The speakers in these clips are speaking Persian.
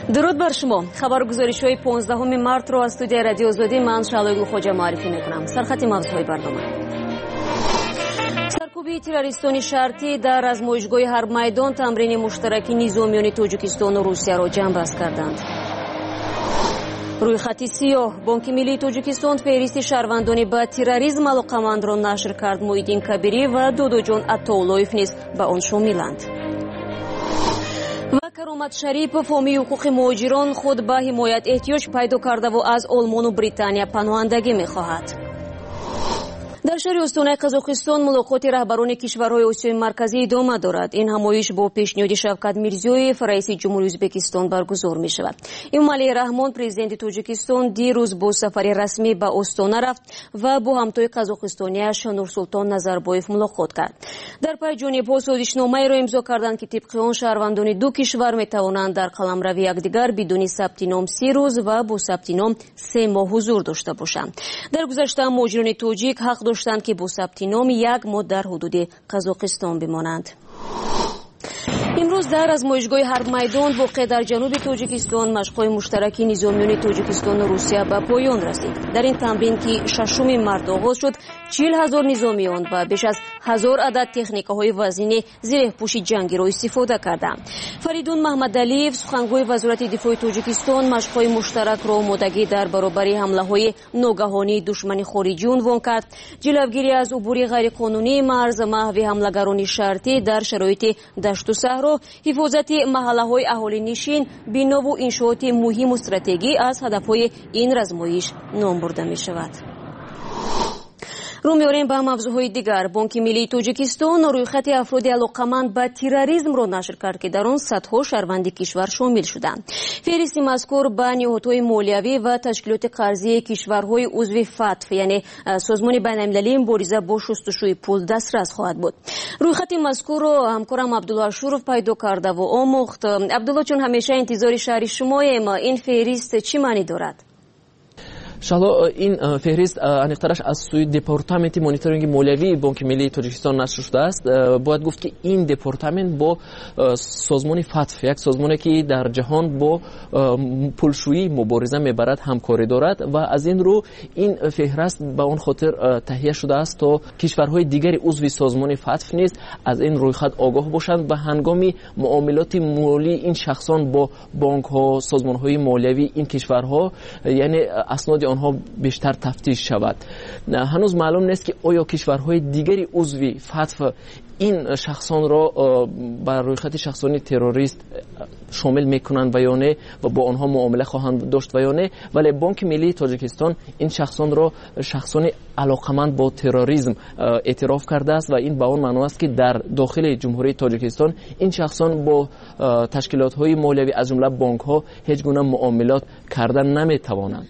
درود بر شما. خبرگزاری‌های 15 مارت را از استودیوی رادیو آزادی من شالوی خوجا معرفی می‌کنم. سرخط مغزهای برنامه: سرکوبی تروریستانی شرطی در آزمایشگاه حرب میدان تمرین مشترک نظامیان تاجیکستان و روسیه را جنببست کردند. روی خط سیاه بانک ملی تاجیکستان فهرست شهروندان با تروریسم علاقمند را نشر کرد. محیدین کبیری و دودوجان عطااللهیف نیز به آن شاملند. و کرامت شریف فامی حقوق مهاجران خود به حمایت احتیاج پیدا کرده و از آلمان و بریتانیا پناهندگی می‌خواهد. در شهر استان قزاقستان ملاقات رهبران کشورهای آسیای مرکزی ادامه دارد. این همایش با پیشنهاد شوکت میرزیویف رئیس جمهوری ازبکستان برگزار می شود. امومالی رحمان پرزیدنت تاجیکستان دیروز با سفر رسمی به استان رفت و با همتای قزاقستانیش نورسلطان نظربایف ملاقات کرد. در پی جانب‌ها سازشنامه‌ای را امضا کردند که طبق آن شهروندان دو کشور می توانند در قلمروی یکدیگر بدون ثبت نام 3 روز و با ثبت نام 3 ماه حضور داشته باشند. در گذشته مهاجران تاجیک حق داشتند که با ثبت نام 1 ماه در حدود قزاقستان بمانند. امروز در آزمایشگاه حرب میدان واقع در جنوب تاجیکستان مشق‌های مشترک نظامیان تاجیکستان و روسیه به پایان رسید. در این تمرین که 6 مارت آغاز شد 40,000 نظامیان و بیش از 1000 عدد تکنیک‌های وزنی زیر پوش جنگی را استفاده کردند. فریدون محمدعلیف سخنگوی وزارت دفاع تاجیکستان مشق‌های مشترک را آمادگی در برابر حمله‌های ناگهانی دشمن خارجی عنوان کرد. جلوگیری از عبور غیرقانونی مرز محو حملگران شرطی در شرایط دشت و صحرا، حفاظت محله‌های اهالی نشین، بنا و انشاءات مهم و استراتژی از هدف‌های این آزمایش نام برده می‌شود. رو می‌آوریم به موضوعهای دیگر. بانک ملی تاجیکستان رویخط افراد علاقمند به تروریسم را نشر کرد که در آن صدها شهروند کشور شامل شدند. فهرست مذکور به نهادهای مالیوی و تشکیلات قرضی کشورهای عضو فتح یعنی سازمان بین‌المللی مبارزه با شستشوی پول دسترس خواهد بود. رویخط مذکور را همکارم عبدالله شورف پیدا کرده و آموخت. عبدالله، چون همیشه انتظار شهر شماییم، این فهرست چی معنی دارد؟ شالا این فهرست انیقترش از سوی دپارتمنت مانیتورینگ مالیوی بانک ملی تاجیکستان نشر شده است. باید گفت که این دپارتمنت با سازمان فتح، یک سازمانی که در جهان با پولشویی مبارزه میبرد، همکاری دارد و از این رو این فهرست به اون خاطر تهیه شده است تا کشورهای دیگری عضو سازمان فتح نیز از این رویخط آگاه باشند و هنگام معاملات مالی این شخصان با بانک ها، سازمان های مالیوی این کشورها یعنی اسناد آنها بیشتر تفتیش شود. هنوز معلوم نیست که آیا کشورهای دیگری عضو فتح این شخصان را بر رویخط شخصانی تروریست شامل میکنند و یا نه و با آنها معامله خواهند داشت و یا نه، ولی بانک ملی تاجیکستان این شخصان را شخصان علاقمند با تروریسم اعتراف کرده است و این به آن معنی است که در داخل جمهوری تاجیکستان این شخصان با تشکیلات های مالیوی از جمله بانک ها هیچ گونه معاملات کردن نمیتوانند.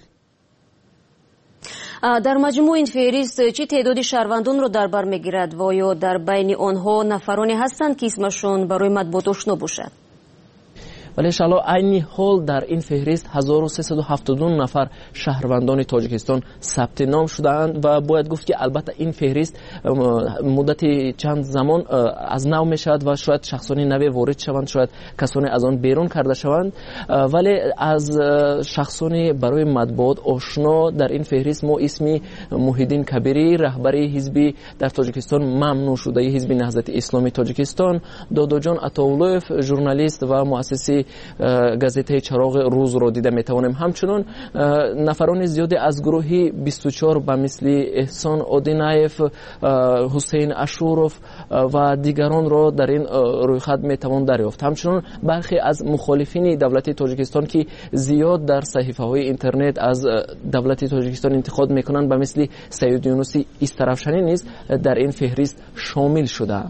در مجموع این فهرست چه تعداد شهروندان را در بر میگیرد و یا در بین آنها نفرانی هستند که اسمشون برای مطبوعات آشنا باشد؟ ولی انشاءالله عین حال در این فهرست 1372 نفر شهروندان تاجیکستان ثبت نام شدند و باید گفت که البته این فهرست مدت چند زمان از نو میشد و شاید شخصانی نوی وارد شوند، شاید کسانی از آن بیرون کرده شوند، ولی از شخصانی برای مطبوعات آشنا در این فهرست ما اسم محیدین کبیری رهبر حزبی در تاجیکستان ممنوع شده حزب نهضت اسلامی تاجیکستان، دودوجان عطااللهیف ژورنالیست و مؤسس گازیته چراغ روز را دیده میتوانیم. همچنین نفران زیادی از گروه 24 به مثل احسان آدینایف، حسین اشوروف و دیگران را در این رویخط میتوان دریافت. همچنین برخی از مخالفین دولت تاجیکستان که زیاد در صحیفه های اینترنت از دولت تاجیکستان انتقاد میکنند به مثل سید یونسی استرافشانی نیز در این فهرست شامل شده.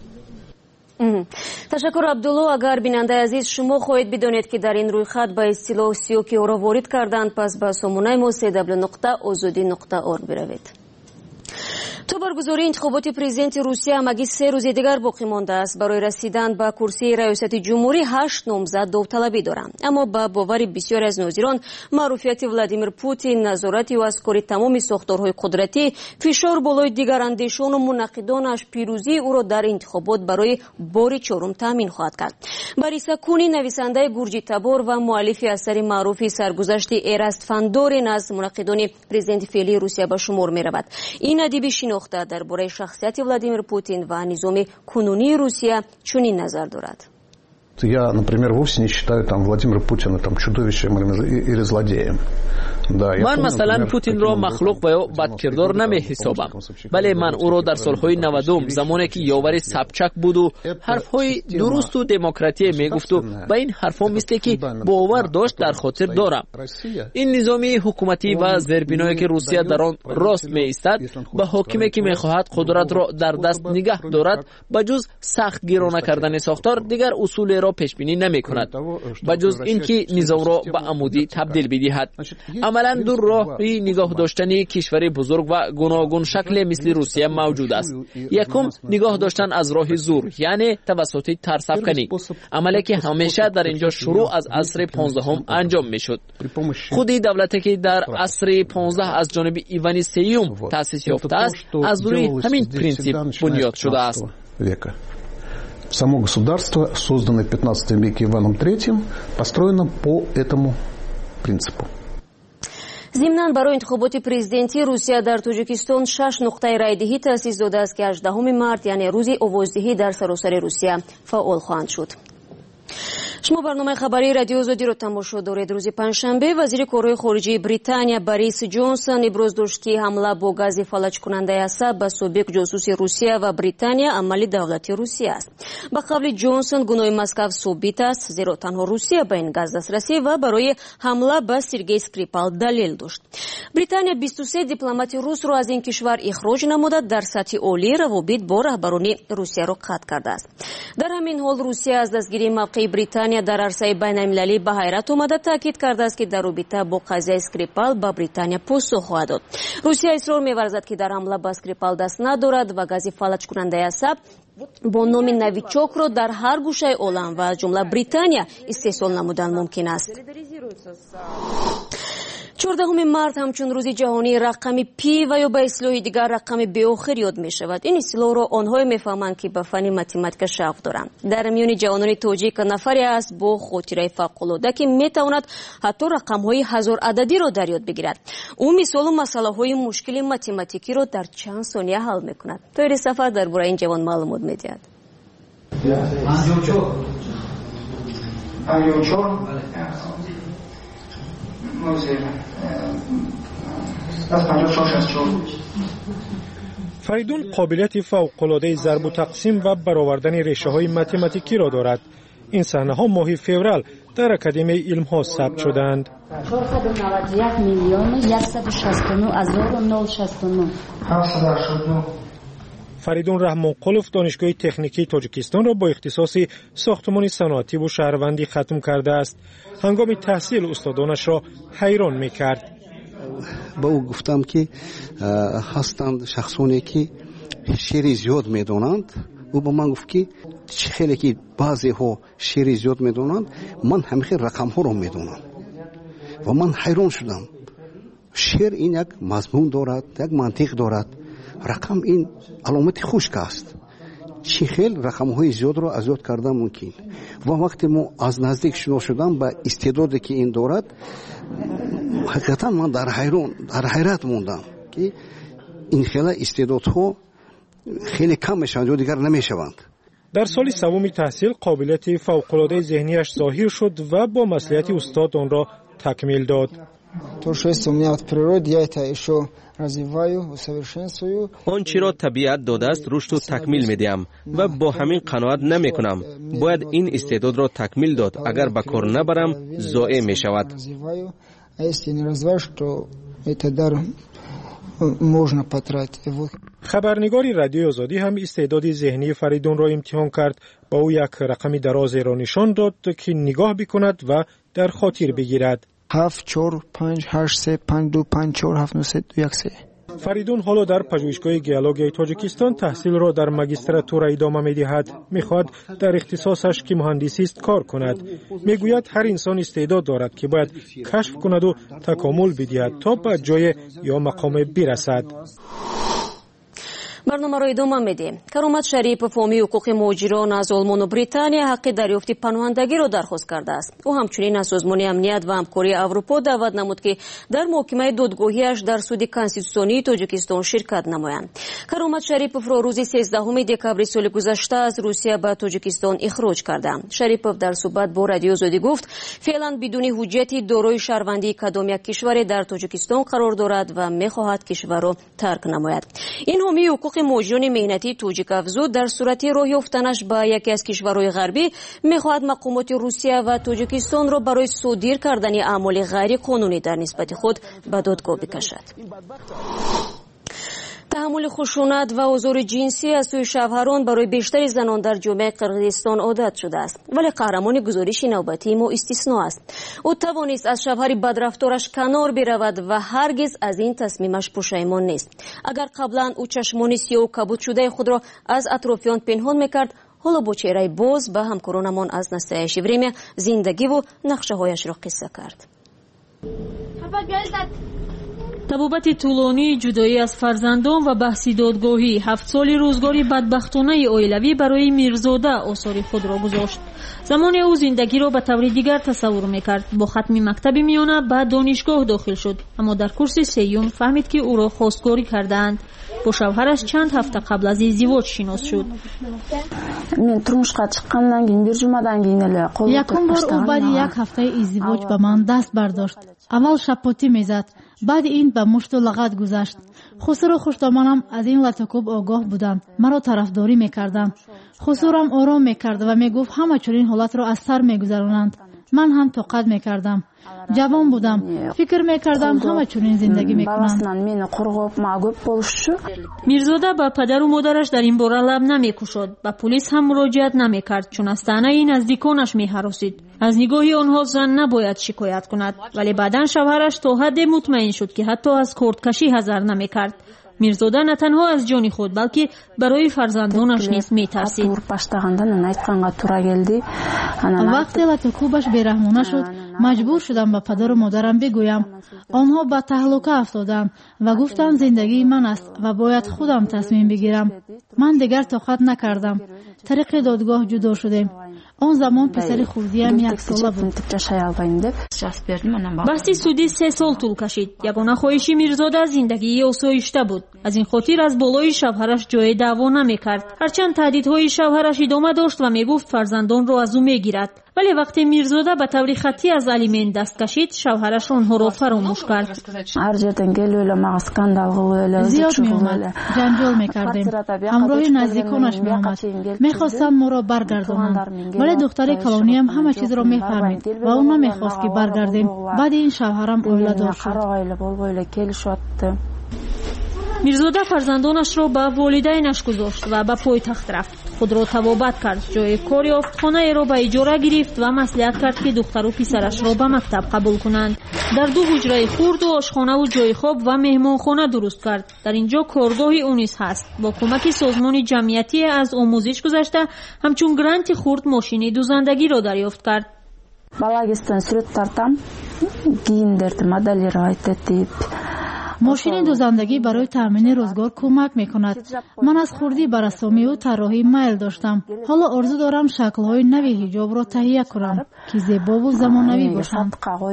تشکر عبدالله. اگر بیننده عزیز شما خواهید بدانید که در این رویخط به اصطلاح سیاکی او را وارد کردند، پس به سامانه ما www.azadi.org بروید. تو برگزاری انتخابات پرزیدنت روسیه همگی 3 روز دیگر باقی مانده است. برای رسیدن به کرسی ریاست جمهوری 8 نامزد داوطلبی دارند. اما با باور بسیار از ناظران معروفیت ولادیمیر پوتین، نظارت و از کاری تمام ساختارهای قدرتی، فشار بالای دیگر اندیشان و منقدانش پیروزی او را در انتخابات برای بار چهارم تامین خواهد کرد. باریسا کونی نویسنده گورجی تبار و مؤلف اثر معروف سرگذشت ارست فاندورین از منقدان پرزیدنت فعلی روسیه به شمار می رود. این ادیب شناخته درباره شخصیت ولادیمیر پوتین و نظام کنونی روسیه چنین نظر دارد. Я, например, вовсе не считаю Владимира Путина чудовищем или злодеем. من مثلا پوتین را مخلوق و یا بدکردار نمی حسابم. بله، من او را در سالهای 90 زمانی که یاور سبچک بود و حرفهای درست و دموکراتی می گفت و به این حرفها مثل که باور داشت در خاطر دارم. این نظامی حکومتی و زیربنایی که روسیه در آن راست می ایستد، به حاکمی که می خواهد قدرت را در دست نگه دارد بجز سخت گیرانه کردن ساختار دیگر اصول را پیش بینی نمی کند، بجز اینکه نظام را به عمودی تبدیل بدهد. عملا دو راهی نگاه داشتن کشور بزرگ و گوناگون شکل مثل روسیه موجود است. یکم نگاه داشتن از راه زور، یعنی توسط ترسافکنی، عملی که همیشه در اینجا شروع از عصر 15 انجام می شد. خودی دولتی که در عصر 15 از جانب ایوان سیوم تأسیس یافته است از روی همین پرینسیپ بنیاد شده است. Само государство, созданное в 15 веке Иваном III, построено по этому принципу. ضمناً برای انتخابات پرزیدنتی روسیه در تاجیکستان 6 نقطه رایدهی تأسیس داده است که 18 مارس یعنی روز آوازدهی در سراسر روسیه فعال خواهند شد. شما برنامه خبری رادیو آزادی را تماشا دارید. روز پنجشنبه وزیر کارهای خارجه بریتانیا باریس جانسون ابراز داشت که حمله با گاز فلج کننده عصب به سابق جاسوس روسیه و بریتانیا عمل دولتی روسیه است. به قول جانسون گناه مسکو ثابت است، زیرا تنها روسیه به این گاز دسترسی و برای حمله به سرگئی اسکریپال دلیل داشت. بریتانیا 23 دیپلمات روس را از این کشور اخراج نموده در سطح عالی روابط با رهبران روسیه را قطع کرده است. در همین حال روسیه از دستگیری موقع بریتانیا در عرصه بین‌المللی به حیرت آمده تاکید کرده است که در رابطه با قضیه اسکریپال به بریتانیا پاسخ خواهد داد. روسیه اصرار می‌ورزد که در حمله به اسکریپال دست ندارد و گاز فلج کننده عصب با نام نویچوک را در هر گوشه عالم و از جمله بریتانیا استحصال نمودن ممکن است. 14 مارس همچون روز جهانی رقم پی و یا به اصطلاح دیگر رقم بی آخر یاد می شود. این اصطلاح را آنهای می فهمند که به فن متماتیک شوق دارند. در میان جوانان تاجیک نفری است با خاطره فوق‌العاده که می تواند حتی رقم های هزار عددی را در یاد بگیرد. او مثال و مسئله های مشکل متماتیکی را در چند ثانیه حل می کند. طوری سفر درباره این جوان معلومات می دهد. فریدون قابلیت فوق‌العاده ضرب و تقسیم و برآوردن ریشه‌های متماتیکی را دارد. این صحنه‌ها ماه فوریه در اکادمی علم‌ها ثبت شدند. 491,169,069 فریدون رحمانقلوف دانشگاه تکنیکی تاجیکستان را با اختصاص ساختمان صنعتی و شهروندی ختم کرده است. هنگام تحصیل استادانش را حیران می‌کرد. با او گفتم که هستند شخصانی که شعر زیاد می‌دانند. او با من گفت که خیلی که بعضی ها شعر زیاد می‌دانند، من همیشه رقم ها را می‌دانم. و من حیران شدم. شعر این یک مضمون دارد، یک منطق دارد. رقم این علامت خشک است. چی خیل رقم های زیاد را از یاد کردن ممکن. و وقتی ما از نزدیک شنا شدم به استعدادی که این دارد، حقیقتا من در حیرت موندم که این خیلی استعدادها خیلی کم میشوند یا دیگر نمیشوند. در سال سوم تحصیل قابلیت فوق‌العاده ذهنیش ظاهر شد و با مصلحت استاد آن را تکمیل داد. آنچه را طبیعت داده است رشد و تکمیل می‌دهم و با همین قناعت نمی‌کنم. باید این استعداد را تکمیل داد. اگر به کار نبرم ضایع می‌شود. خبرنگار رادیو آزادی هم استعداد ذهنی فریدون را امتحان کرد. با او یک رقم دراز را نشان داد که نگاه بکند و در خاطر بگیرد. 7 4 5 8 3 5 2 5 4 7 9 3 2 1 3 فریدون حالا در پژوهشگاه گیولوژی تاجیکستان تحصیل را در ماجستراتور ادامه می‌دهد. می‌خواهد در اختصاصش که مهندسی است کار کند. می‌گوید هر انسان استعداد دارد که باید کشف کند و تکامل بدهد تا به جای یا مقام برسد. برنامه را ادامه میدیم. کرامت شریپов حامی حقوق مهاجران از آلمان و بریتانیا حق دریافت پناهندگی را درخواست کرده است. او همچنین از سازمان امنیت و همکاری اروپا دعوت نمود که در محکمه دادگاهی‌اش در سود کنستیتوسیونی تاجیکستان شرکت نمایند. کرامت شریپov را روز 13 دکامبر سال گذشته از روسیه به تاجیکستان اخراج کردند. شریپov در صحبت با رادیو آزادی گفت فعلا بدون حجتی دارای شهروندی کدام یک کشور در تاجیکستان قرار دارد و می‌خواهد کشور را ترک نماید. این حامی حقوق مهاجران مهنتی توجیک افزود در صورت راه یافتنش به یکی از کشورهای غربی می‌خواهد مقامات روسیه و تاجیکستان را برای صادر کردن اعمال غیر قانونی در نسبت خود به دادگاه بکشد. تحمل خشونت و آزار جنسی از سوی شوهران برای بیشتر زنان در جامعه قرقیزستان عادت شده است، ولی قهرمان گزارش نوبتی ما استثنا است. او توانست از شوهر بدرفتارش کنار برود و هرگز از این تصمیمش پشیمان نیست. اگر قبلا او چشمان سیاه و کبود شده خود را از اطرافیان پنهان میکرد، حالا با چهره باز به همکارانمان از نستایش وریمه زندگی و نقشه هایش را قصه کرد. табобати тӯлонии ҷудоӣ аз фарзандон ва баҳси додгоҳӣ 7 соли рӯзгори бадбахтонаи оилавӣ барои мирзода осори худро гузошт. замоне ӯ зиндагиро ба таври дигар тасаввур мекард. бо хатми мактаби миёна ба донишгоҳ дохил шуд, аммо дар курси сеюм фаҳмид ки ӯро хостгорӣ кардаанд. бо шавҳараш чанд ҳафта қабл аз издивоҷ шинос шуд. мен турмушқа чыққандан кийин бир жумадан кийин эле якум бор ӯ баъди як ҳафтаи издивоҷ ба ман даст бардошт. аввал шапотӣ мезад, баъди ин ба мушту лағат гузашт. хусуру хуштомонам аз ин латокуб огоҳ буданд, маро тарафдорӣ мекарданд. хусурам ором мекард ва мегуфт ҳама чунин ҳолатро аз сар мегузаронанд. ман ҳам тоқат мекардам. ҷавон будам, фикр мекардам ҳама чунин зиндагӣ мекунанд. мирзода ба падару модараш дар ин бора лаб намекушод, ба пулис ҳам муроҷиат намекард, чун аз таънаи наздиконаш меҳаросид. аз нигоҳи онҳо зан набояд шикоят кунад, вале баъдан шавҳараш то ҳадде мутмаин шуд ки ҳатто аз кордкашӣ ҳазар намекард. мирзода на танҳо аз ҷони худ, балки барои фарзандонаш низ метарсид. вақте латокубаш бераҳмона шуд, маҷбур шудам ба падару модарам бигӯям. онҳо ба таҳлука афтоданд ва гуфтанд зиндагии ман аст ва бояд худам тасмим бигирам. ман дигар тоқат накардам. тариқи додгоҳ ҷудо шудем. он замон писари хурдиам 1 сола буд. баҳси судӣ 3 сол тӯл кашид. ягона хоҳиши мирзода зиндагии осоишта буд. аз ин хотир аз болои шавҳараш ҷое даъво намекард. ҳарчанд таҳдидҳои шавҳараш идома дошт ва мегуфт фарзандонро аз ӯ мегирад. вале вақте мирзода ба таври хаттӣ аз алимент даст кашид, шавҳараш онҳоро фаромӯш кард. зиёд меомад, ҷанҷол мекардем. ҳамроҳи наздиконаш меомад. мехостанд моро баргардонанд, вале духтари колониям ҳама чизро мефаҳмид ва ӯ намехост ки баргардем. баъди ин шавҳарам оиладор шуд. мирзода фарзандонашро ба волидайнаш гузошт ва ба пойтахт рафт. худро тавобат кард, ҷои кор ёфт, хонаеро ба иҷора гирифт ва маслиҳат кард ки духтару писарашро ба мактаб қабул кунанд. дар 2 ҳуҷраи хурду ошхонаву ҷойи хоб ва меҳмонхона дуруст кард. дар ин ҷо коргоҳи ӯ низ ҳаст. бо кӯмаки созмони ҷамъиятие аз омӯзиш гузашта, ҳамчун гранти хурд мошини дузандагиро дарёфт кард. балагистон сурат тартам, кийимдерди моделировать этип. мошини дузандагӣ барои таъмини рӯзгор кӯмак мекунад. ман аз хурдӣ ба расомию тарроҳӣ майл доштам. ҳоло орзу дорам шаклҳои нави ҳиҷобро таҳия кунам ки зебову замонавӣ бошанд.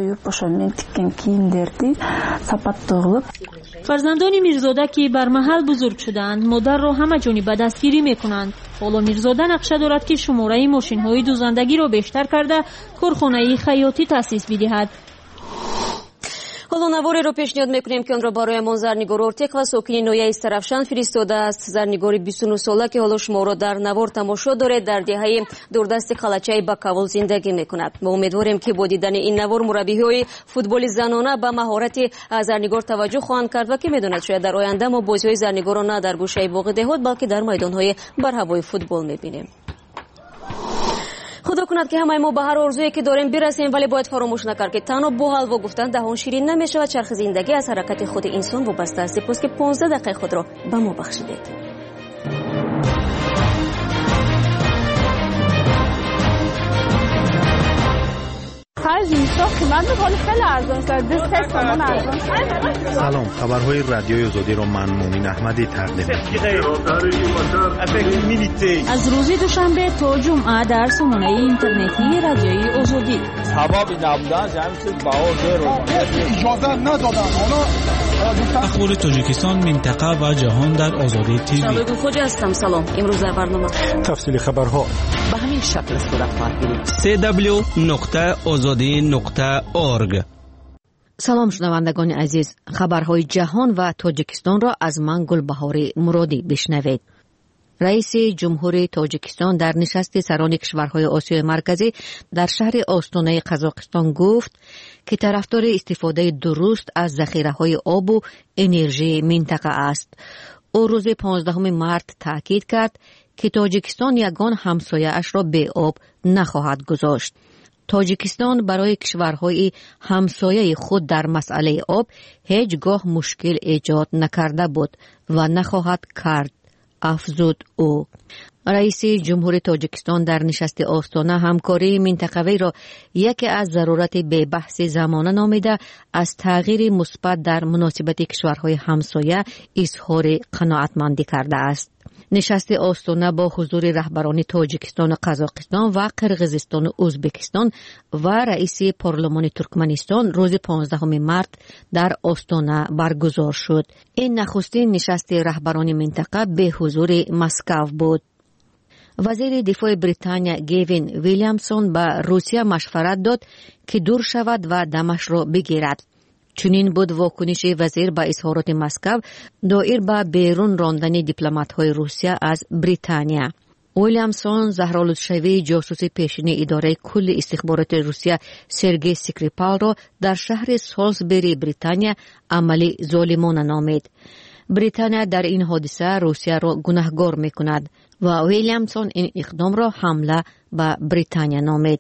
фарзандони мирзода ки бар маҳал бузург шудаанд, модарро ҳама ҷониба дастгирӣ мекунанд. ҳоло мирзода нақша дорад ки шумораи мошинҳои дузандагиро бештар карда корхонаи хаётӣ таъсис бидиҳад. حالا نواری رو پیشنهاد میکنیم که آن را برایمان زرنگار ارتق و ساکن نویه استرافشان فرستاده است. زرنگار 29 ساله که حالا شما را در نوار تماشا دارد، در دهه دوردست خلچه بکاول زندگی میکند. ما امیدواریم که با دیدن این نوار مربیهای فوتبال زنانه به مهارت زرنگار توجه خواهند کرد و که میدوند شاید در آینده ما بازی‌های زرنگار را نه در گوشه باغ دهات بلکه در میدان‌های برهوای فوتبال میبینیم. خدا کند که همه ما به هر آرزویی که داریم برسیم، ولی باید فراموش نکرد که تنها با حلوا گفتن دهان شیرین نمیشود. چرخ زندگی از حرکت خود انسان وابسته است. سپاس که 15 دقیقه خود را به ما بخشیدید. سلام، خبرهای رادیوی آزادی رو من مومن احمدی تقدیم از روز دوشنبه تا جمعه در سامانه اینترنتی رادیوی آزادی. اجازه ندادن اخبار تاجیکستان، منطقه و جهان در آزادی تیوی. شبکه خوج هستم. سلام. امروز در برنامه تفصیل خبرها به همین شکل صورت خواهد گرفت. www.azadi.org. سلام شنوندگان عزیز، خبرهای جهان و تاجیکستان را از من گلبهار مرادی بشنوید. رئیس جمهور تاجیکستان در نشست سران کشورهای آسیای مرکزی در شهر آستانه قزاقستان گفت که طرفدار استفاده درست از ذخیره‌های آب و انرژی منطقه است. او روز 15 مارس تاکید کرد که تاجیکستان یگان همسایه‌اش را به آب نخواهد گذاشت. تاجیکستان برای کشورهای همسایه خود در مسئله آب هیچگاه مشکل ایجاد نکرده بود و نخواهد کرد، افزود او. رئیس جمهور تاجیکستان در نشست آستانه همکاری منطقوی را یکی از ضرورت به بحث زمانه نامیده، از تغییر مثبت در مناسبت کشورهای همسایه اظهار قناعتمندی کرده است. نشست آستانه با حضور رهبران تاجیکستان و قزاقستان و قرقیزستان و ازبکستان و رئیس پارلمان ترکمنستان روز 15 مارس در آستانه برگزار شد. این نخستین نشست رهبران منطقه به حضور مسکو بود. وزیر دفاع بریتانیا گیوین ویلیامسون به روسیه مشورت داد که دور شود و دمش را بگیرد. چنین بود واکنش وزیر به اظهارات مسکو دایر به بیرون راندن دیپلمات‌های روسیه از بریتانیا. ویلیامسون زهرالودشوی جاسوس پیشین اداره کل استخبارات روسیه سرگئی سکریپال را در شهر سالزبری بریتانیا عملی ظالمانه نامید. بریتانیا در این حادثه روسیه را گناهکار می‌کند و ویلیامسون این اقدام را حمله به بریتانیا نامید.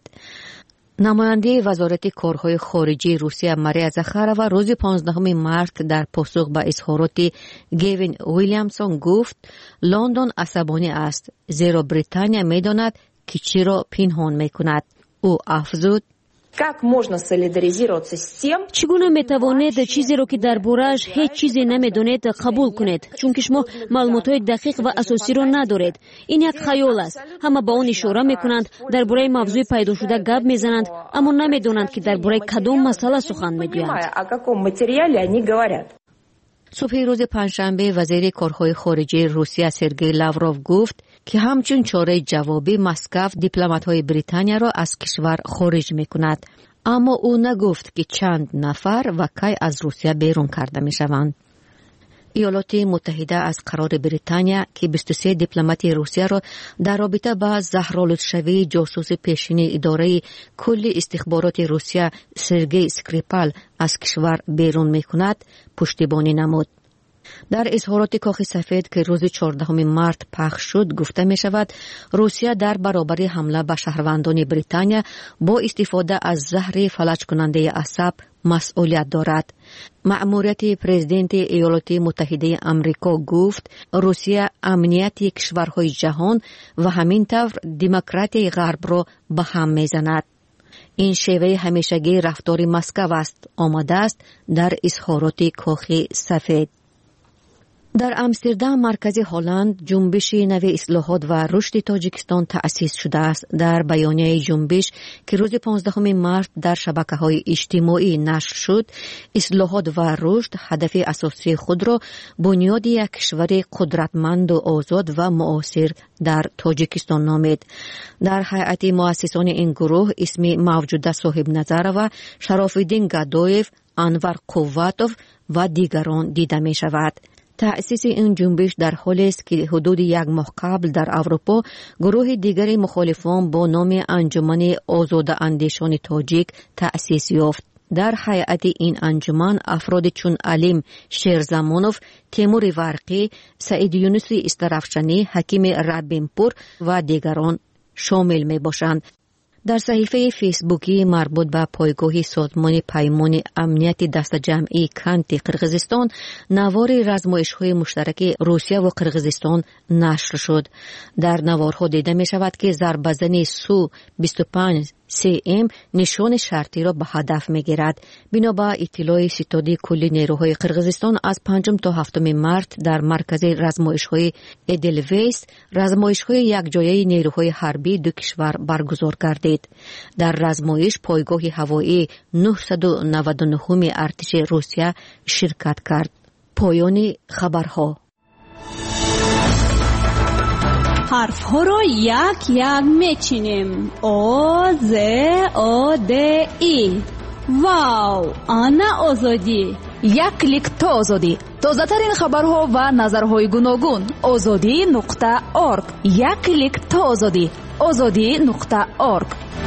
نماینده وزارت کارهای خارجی روسیه ماریا زاخارова روز 15 مارس در پاسخ به اظهارات گیوین ویلیامسون گفت لندن عصبانی است، زیرا بریتانیا می‌داند که چی را پنهان می‌کند. او افزود چگونه میتوانید چیزی را که درباره‌اش هیچ چیزی نمیدانید قبول کنید، چون که شما معلومات‌های دقیق و اساسی را ندارید. این یک خیال است. همه به آن اشاره میکنند، درباره موضوع پیدا شده گپ میزنند، اما نمیدانند که درباره کدام مسئله سخن میگویند. صبح روز پنجشنبه وزیر کارهای خارجه روسیه سرگئی لاوروف گفت که همچون چاره جوابی مسکو دیپلمات‌های بریتانیا را از کشور خارج می‌کند، اما او نگفت که چند نفر و کی از روسیه بیرون کرده می‌شوند. ایالات متحده از قرار بریتانیا که 23 دیپلمات روسیه را در رابطه با زهرالودشوی جاسوس پیشین اداره کل استخبارات روسیه سرگئی سکریپال از کشور بیرون می‌کند پشتیبانی نمود. در اظهارات کاخ سفید که روز 14 مارس پخش شد گفته می شود روسیه در برابر حمله به شهروندان بریتانیا با استفاده از زهر فلج کننده عصب مسئولیت دارد. مأموریت پرزیدنت ایالات متحده آمریکا گفت روسیه امنیت کشورهای جهان و همینطور دموکراسی غرب را به هم میزند. این شیوه همیشگی رفتار مسکو است، آمده است در اظهارات کاخ سفید. در امستردام مرکز هلند جنبش نوی اصلاحات و رشد تاجیکستان تأسیس شده است. در بیانیه جنبش که روز 15 مارس در شبکه‌های اجتماعی نشر شد، اصلاحات و رشد هدف اساسی خود را بنیاد یک کشور قدرتمند و آزاد و معاصر در تاجیکستان نامید. در هیئت مؤسسان این گروه اسم موجوده صاحب نظر و شراف‌الدین گدایف، انور قواتوف و دیگران دیده می شود. تأسیس این جنبش در حالی است که حدود یک ماه قبل در اروپا گروه دیگر مخالفان با نام انجمن آزاده اندیشان تاجیک تأسیس یافت. در هیئت این انجمن افراد چون علیم شیرزمانوف، تیمور ورقی، سعید یونسی استرافشانی، حکیم ربینپور و دیگران شامل می باشند. در صحیفه فیسبوکی مربوط به پایگاه سازمان پیمان امنیت دست جمعی کنت قرقیزستان نوار رزمایش‌های مشترک روسیه و قرقیزستان نشر شد. در نوارها دیده می شود که ضربه‌زنی سو 25 CM نشان شرطی را به هدف می گیرد. بنابر اطلاع ستاد کلی نیروهای قرقیزستان از 5 تا 7 مارس در مرکز رزمایش‌های ادلویس رزمایش‌های یکجایی نیروهای حربی دو کشور برگزار گردید. در رزمایش پایگاه هوایی 999 ارتش روسیه شرکت کرد. پایان خبرها. حرف ها را یک یک میچینیم. او ز او د ای. واو، آنا آزادی. یک کلیک تا آزادی. تازه ترین خبرها و نظرهای گوناگون. azadi.org. یک کلیک تا آزادی. azadi.org.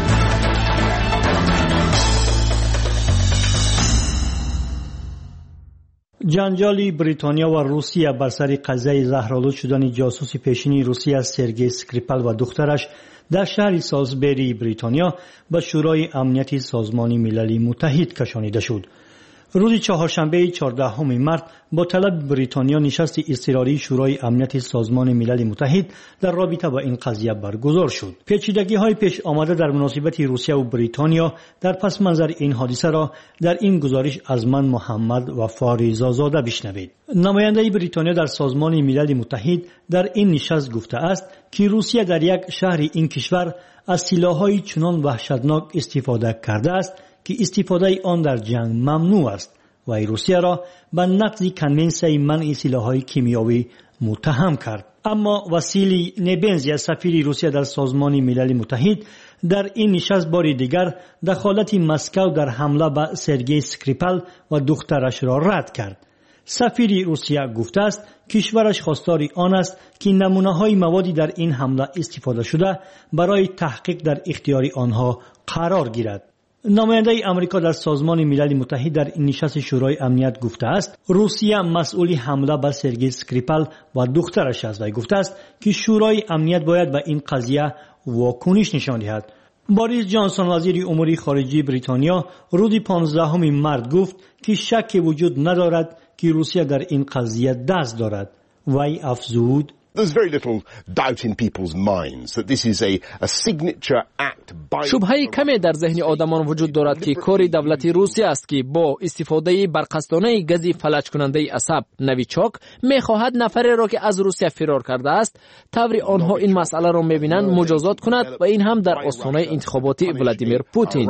جنجال بریتانیا و روسیه بر سر قضیه زهرآلود شدن جاسوس پیشینی روسیه سرگئی اسکریپال و دخترش در شهر سالزبری بریتانیا به شورای امنیت سازمان ملل متحد کشانیده شد. روز چهارشنبه 14 مارس با طلب بریتانیا نشست اضطراری شورای امنیت سازمان ملل متحد در رابطه با این قضیه برگزار شد. پیچیدگی‌های پیش آمده در مناسبت روسیه و بریتانیا در پس منظر این حادثه را در این گزارش از من محمد و فاریزاده بشنوید. نماینده بریتانیا در سازمان ملل متحد در این نشست گفته است که روسیه در یک شهر این کشور از سلاح‌های چنان وحشتناک استفاده کرده است که استفاده آن در جنگ ممنوع است و روسیه را به نقض کنونسیون منع سلاح‌های کیمیایی متهم کرد. اما واسیلی نبنزی سفیر روسیه در سازمان ملل متحد در این نشست بار دیگر دخالت مسکو در حمله به سرگئی اسکریپال و دخترش را رد کرد. سفیر روسیه گفته است کشورش خواستار آن است که نمونه‌های موادی در این حمله استفاده شده برای تحقیق در اختیار آنها قرار گیرد. نماینده آمریکا در سازمان ملل متحد در این نشست شورای امنیت گفته است روسیه مسئول حمله به سرگئی اسکریپال و دخترش است و گفته است که شورای امنیت باید به این قضیه واکنش نشان دهد. بوریس جانسون وزیر امور خارجه بریتانیا روز 15 مارس گفت که شک وجود ندارد که روسیه در این قضیه دست دارد. وی افزود There's very little doubt in people's minds that this is a signature act by شبهه کمی در ذهن آدمان وجود دارد که کار دولت روسیه است که با استفاده برقصدانه گازی فلج کننده عصب نویچاک می‌خواهد نفری را که از روسیه فرار کرده است طوری آنها این مسئله را می‌بینند مجازات کند و این هم در آستانه انتخاباتی ولادیمیر پوتین.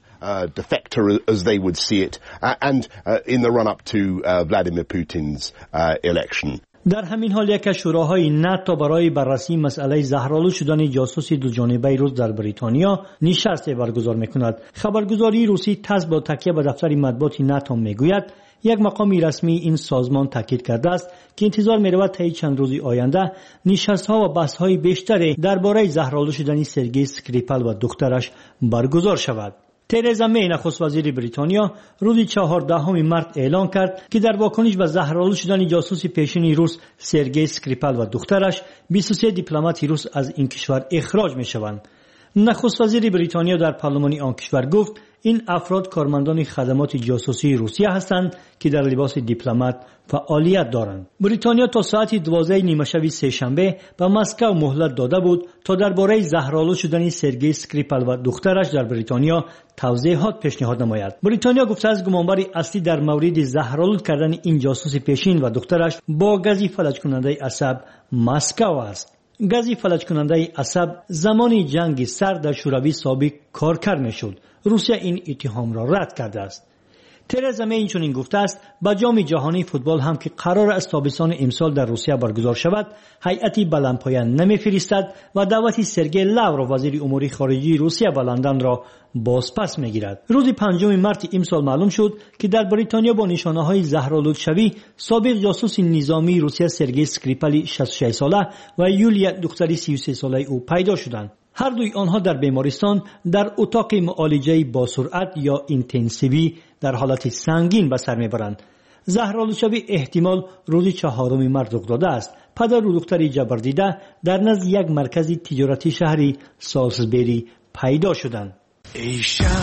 defector as they would see it and in the run up to Vladimir Putin's election. در همین حال یک از شوراهای ناتو برای بررسی مسئله زهرآلود شدن جاسوس دوجانبه روس در بریتانیا نشست برگزار می‌کند. خبرگزاری روسی تاس با تکیه به دفتر مطبوعات ناتو میگوید یک مقام رسمی این سازمان تاکید کرده است که انتظار می‌رود طی چند روز آینده نشست‌ها و بحث‌های بیشتری درباره زهرآلود شدن سرگئی اسکریپال و دخترش برگزار شود. ترزا می نخست وزیر بریتانیا روز 14 مارس اعلام کرد که در واکنش به زهرآلود شدن جاسوس پیشین روس سرگئی اسکریپال و دخترش 23 دیپلمات روس از این کشور اخراج می شوند. نخست وزیر بریتانیا در پارلمان آن کشور گفت این افراد کارمندان خدمات جاسوسی روسیه هستند که در لباس دیپلمات فعالیت دارند. بریتانیا تا ساعت 12 نیمه شب سه‌شنبه به مسکو مهلت داده بود تا درباره زهرآلود شدن سرگئی اسکریپال و دخترش در بریتانیا توضیحات پیشنهاد نماید. بریتانیا گفته است گمانبر اصلی در مورد زهرآلود کردن این جاسوس پیشین و دخترش با گازی فلج کننده عصب مسکو است. گازی فلج کننده عصب زمان جنگ سرد در شوروی سابق کارگر میشد. روسیه این اتهام را رد کرده است. ترزا می اینچنین گفته است با جام جهانی فوتبال هم که قرار است تابستان امسال در روسیه برگزار شود هیئتی بلندپایه نمیفرستد و دعوت سرگئی لاوروف وزیر امور خارجه روسیه به لندن را بازپس میگیرد. روز 5 مارس امسال معلوم شد که در بریتانیا با نشانه‌های زهرآلود شوی سابق جاسوس نظامی روسیه سرگئی اسکریپال 66 ساله و یولیا دختری 33 ساله او پیدا شدند. هر دوی آنها در بیمارستان در اتاق معالجه با سرعت یا اینتنسیوی در حالت سنگین به سر میبرند. زهرآلود شوی احتمال روز 4 مارس رخ داده است. پدر و دختری جبردیده در نزد یک مرکز تجارتی شهری سالزبری پیدا شدند. ای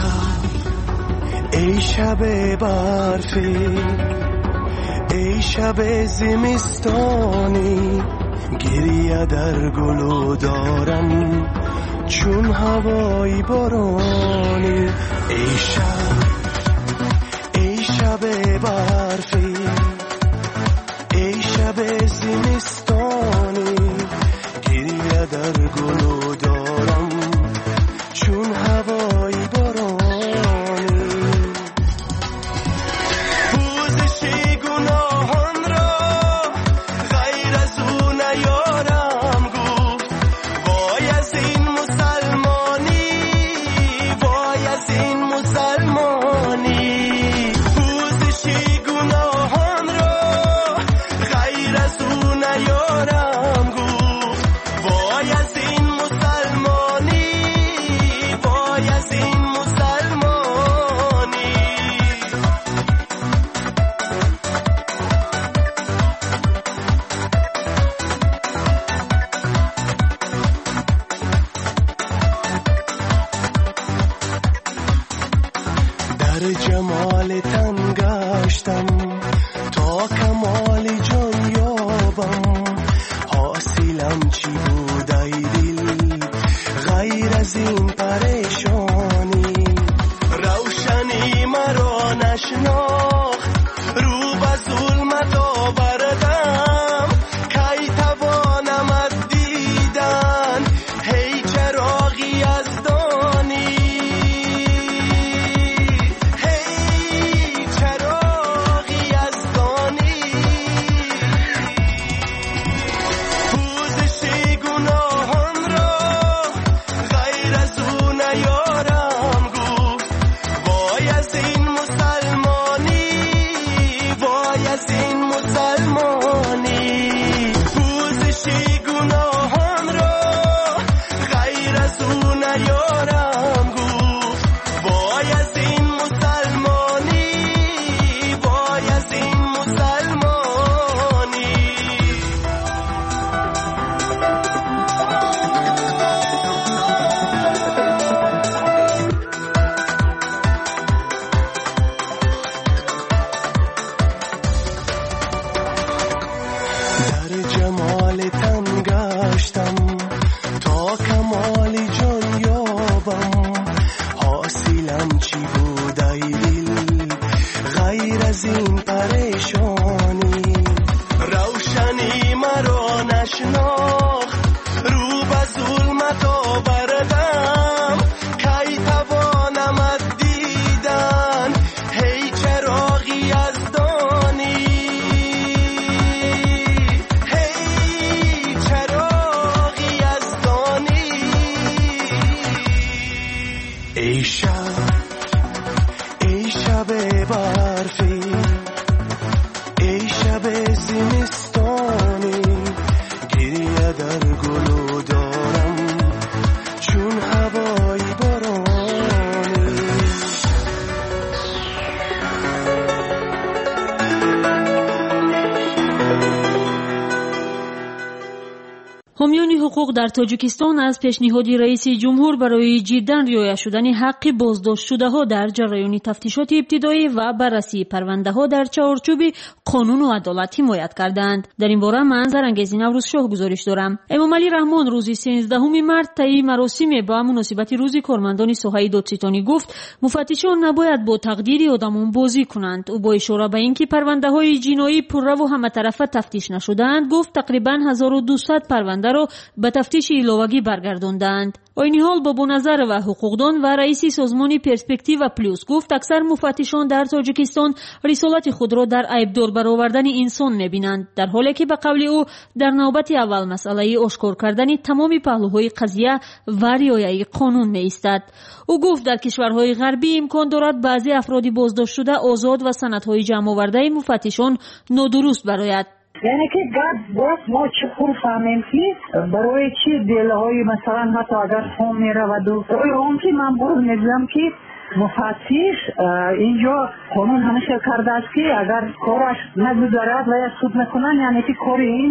شب برفی، ای شب زمستانی، گریه در گلو دارم چون هوای بارانی. ای شب برفی، ای شب زمستانی، گریه در گلو دارم چون هوای بارانی. پوزش گناهان را غیر از او نیارم گفت، وای از این مسلمانی، وای از این مسلمانی. پوزش گناهان را غیر از او نیارم گفت، وای از این مسلمانی، وای از این مسلمانی. در جمال تن گشتم تا کمال جان یابم، حاصلم چی بود ای دل غیر از این پریشانی. روشنی مرا نشناخت، رو به ظلمت آوردم، کی توانم از دیدن هی چراغی از دانی، هی چراغی از دانی. پوزش گناهان را غیر از او نیارم گفت، وای از این مسلمانی، وای از این مسلمانی. پوزش گناهان را غیر از او نیارم گفت، وای از این مسلمانی، وای از این مسلمانی. در جمال تن گشتم تا کمال جان یابم، حاصلم چی بود ای دل غیر از این پریشانی. روشنی مرا نشناخت، رو به ظلمت آوردم، کی توانم از دیدن هی چراغی از دانی، هی چراغی از دانی. ای شب برفی، ای شب زمستانی، گریه در گلو دارم چون هوای بارانی. حامیان حقوق در تاجیکستان از پیشنهاد رئیس جمهور برای جداً رعایت شدن حق بازداشت شده‌ها در جریان تفتیشات ابتدایی و بررسی پرونده‌ها در چارچوب قانون و عدالت حمایت کردند. در این باره من زرانگیز نوروز شاه گزارش دارم. امام علی رحمان روز 13 مارس طی مراسم با مناسبت روز کارمندان ساحه دادستانی گفت مفتشان نباید با تقدیر آدمان بازی کنند. او با اشاره به اینکه پرونده‌های جنایی پررو و همه‌طرفه تفتیش نشدند گفت تقریباً 1200 پرونده را به تفتیش ایلاوگی برگرداندند. این حال بابو نظر و حقوقدان و رئیس سازمان پرسپکتیو پلوس گفت اکثر مفتشان در تاجیکستان رسالت خود را در عیبدار برآوردن انسان می‌بینند، در حالی که به قول او در نوبت اول مسئله آشکار کردن تمام پهلوهای قضیه و رعایت قانون می‌ایستد. او گفت در کشورهای غربی امکان دارد بعضی افراد بازداشت شده آزاد و سندهای جمع آورده مفتشان نادرست برآید. یعنی که باز ما چطور فهمیم که برای چی دلهای مثلا حتی اگر فهم میرود و اون که من باز میدونم که مفتش اینجا قانون همیشه کرده است که اگر کارش نگذارد و یا سود نکنن یعنی که کار این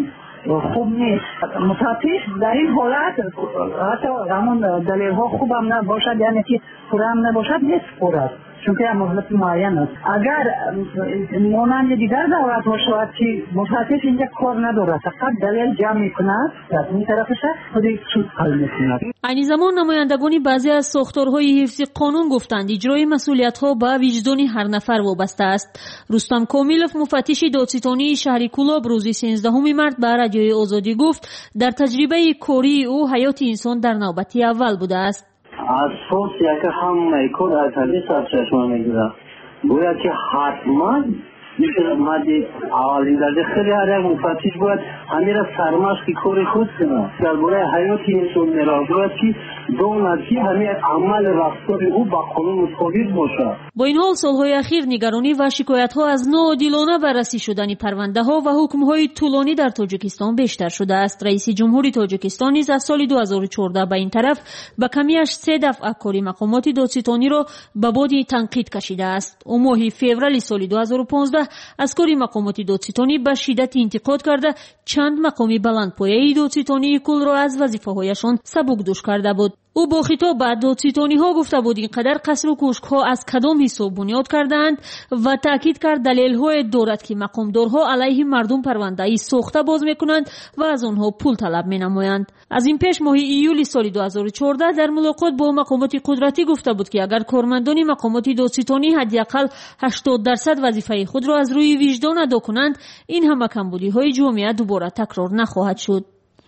خوب نیست. مفتش در این حالت حتی همون دلیل ها خوب هم نباشد، یعنی که پوره هم نباشد نسپور است، چون که مهلت معین است. اگر مانند دیگر دولت ها شود که مفتش اینجا کار ندارد، فقط دلیل جمع میکند در این طرفش خودی سود حل میکند. این زمان نمایندگان بعضی از ساختارهای حفظ قانون گفتند اجرای مسئولیت‌ها به وجدان هر نفر وابسته است. رستم کاملوف مفتش دادستانی شهر کولاب روز 13 مارس به رادیوی آزادی گفت در تجربه کاری او حیات انسان در نوبت اول بوده است. اساس یک همه کار از همین سرچشمه میگیره، باید که حتما میشه مادی اولین درجه خیلی هر مفتش باید همین را سرمشق کار خود کنه درباره حیات انسان باید که داند که همین عمل رفتار او با قانون مطابق باشه. با این حال سالهای اخیر نگرانی و شکایت ها از ناعادلانه بررسی شدن پرونده ها و حکم های طولانی در تاجیکستان بیشتر شده است. رئیس جمهوری تاجیکستان نیز از سال 2014 به این طرف به کمیش 3 دفعه کاری مقامات دادستانی را به باد تنقید کشیده است. او ماه فوریه سال 2015 از کاری مقامات دادستانی به شدت انتقاد کرده چند مقامی بلندپایه دادستانی کل را از وظیفه‌هایشان سبکدوش کرده بود. او با خطاب به دادستانی ها گفته بود اینقدر قصر و کوشک ها از کدام حساب بنیاد کردند و تاکید کرد دلیل های دارد که مقامدارها علیه مردم پرونده ای ساخته باز میکنند و از آنها پول طلب مینمایند. از این پیش ماه ایول سال 2014 در ملاقات با مقامات قدرتی گفته بود که اگر کارمندان مقامات دادستانی حداقل 80% وظیفه خود را از روی وجدان ادا کنند این همه کمبودی های جامعه دوباره تکرار نخواهد شد.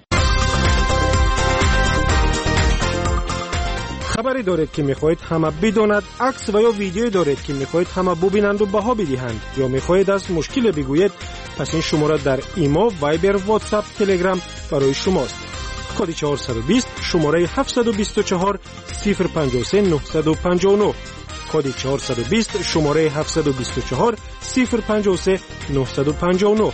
خبری دارید که میخواهید همه بداند، عکس و یا ویدیویی دارید که میخواهید همه ببینند و بها بدهند، یا میخواهید از مشکل بگویید، پس این شماره در ایما، وایبر، واتساپ، تلگرام برای شماست. کد 420 شماره 724 053 959 کد 420 شماره 724 053 959.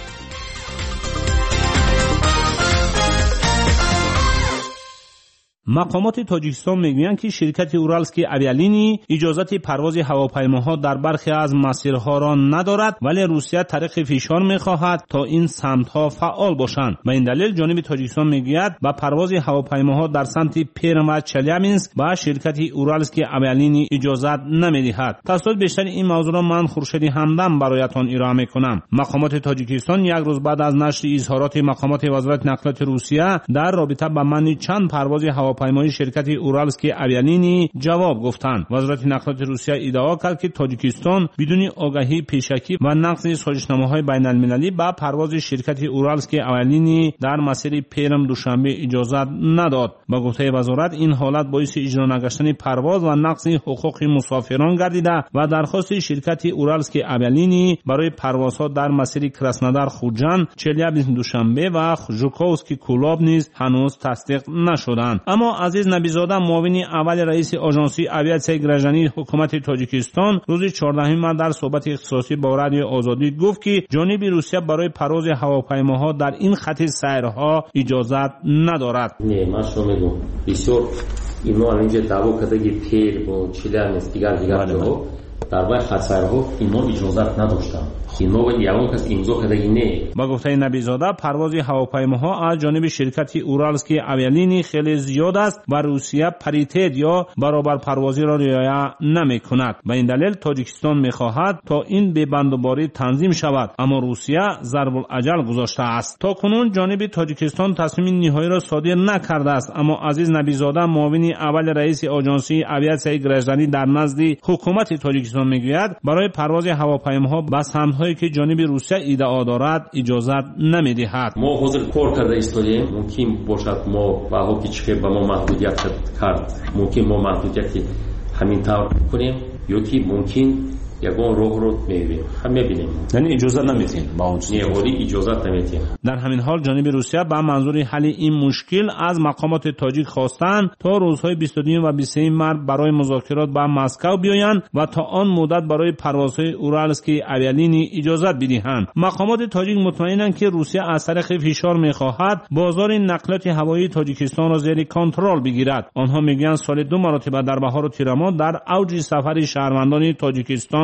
مقامات تاجیکستان میگویند که شرکت اورالسکی اویالینی اجازت پرواز هواپیماها در برخی از مسیرها را ندارد، ولی روسیه طریق فشار میخواهد تا این سمتها فعال باشند. به این دلیل جانب تاجیکستان میگوید با پرواز هواپیماها در سمت پرم و چلیابینسک با شرکت اورالسکی اویالینی اجازت نمیدهد. تفصیل بیشتر این موضوع را من خورشید همدم برایتان ارائه میکنم. مقامات تاجیکستان یک روز بعد از نشر اظهارات مقامات وزارت نقلیات روسیه در رابطه با منع چند پرواز هواپیمای شرکت اورالسکی اویالینی جواب گفتند. وزارت نقلیات روسیه ادعا کرد که تاجیکستان بدون آگاهی پیشکی و نقض سازشنامه‌های بین‌المللی با پرواز شرکت اورالسکی اویالینی در مسیر پرم دوشنبه اجازت نداد. با گفته وزارت این حالت باعث اجرا نگشتن پرواز و نقض حقوق مسافران گردیده و درخواست شرکت اورالسکی اویالینی برای پروازها در مسیر کراسنودار خوجان، چلیابینسک دوشنبه و ژوکووسکی کولاب نیز هنوز تصدیق نشدند. اما عزیز نبیزاده معاون اول رئیس آژانسی اویاسیون گرژنی حکومت تاجیکستان روز 14 مارس در صحبت اختصاصی با رادیو آزادی گفت که جانب روسیه برای پرواز هواپیماها در این خط سیرها اجازت ندارد. نه من شما میگم بسیار اینو اینجا دعوا کرده که پیر و چلیابینسک دیگر جاها در واقع خط سیرها اینو اجازت نداشتن. با گفته نبیزاده پرواز هواپیماها از جانب شرکت اورالسکی اویالینی خیلی زیاد است و روسیه پریتید یا برابر پروازی را رعایت نمی‌کند. به این دلیل تاجیکستان می‌خواهد تا این ببندوباری تنظیم شود، اما روسیه ضرب الاجل گذاشته است. تا کنون جانب تاجیکستان تصمیم نهایی را صادر نکرده است، اما عزیز نبیزاده معاون اول رئیس آژانسی اویاسیون گرژنی در نزد حکومت تاجیکستان میگوید برای پرواز هواپیماها به سمت‌هایی که جانب روسیه ادعا دارد اجازت نمی‌دهد. ما حاضر کار کرده ایستادیم، ممکن باشد ما با حاکی که به ما محدودیت کرد، ممکن ما محدودیت همین طور کنیم یا که ممکن یگان راه رو می‌بینیم. هم می‌بینیم. یعنی اجازه نمی‌دین با اون چیز. نه اجازه نمی‌دین. در همین حال جانب روسیه به منظور حل این مشکل از مقامات تاجیک خواستند تا روزهای 22 و 23 مارس برای مذاکرات با مسکو بیایند و تا آن مدت برای پروازهای اورالسکی اویالینی اجازه بدهند. مقامات تاجیک مطمئنند که روسیه از طریق فشار می‌خواهد بازار نقلیات هوایی تاجیکستان را زیر کنترل بگیرد. آنها میگویند سال 2 مرتبه در بهار و تیر ماه در اوج سفر شهروندان تاجیکستان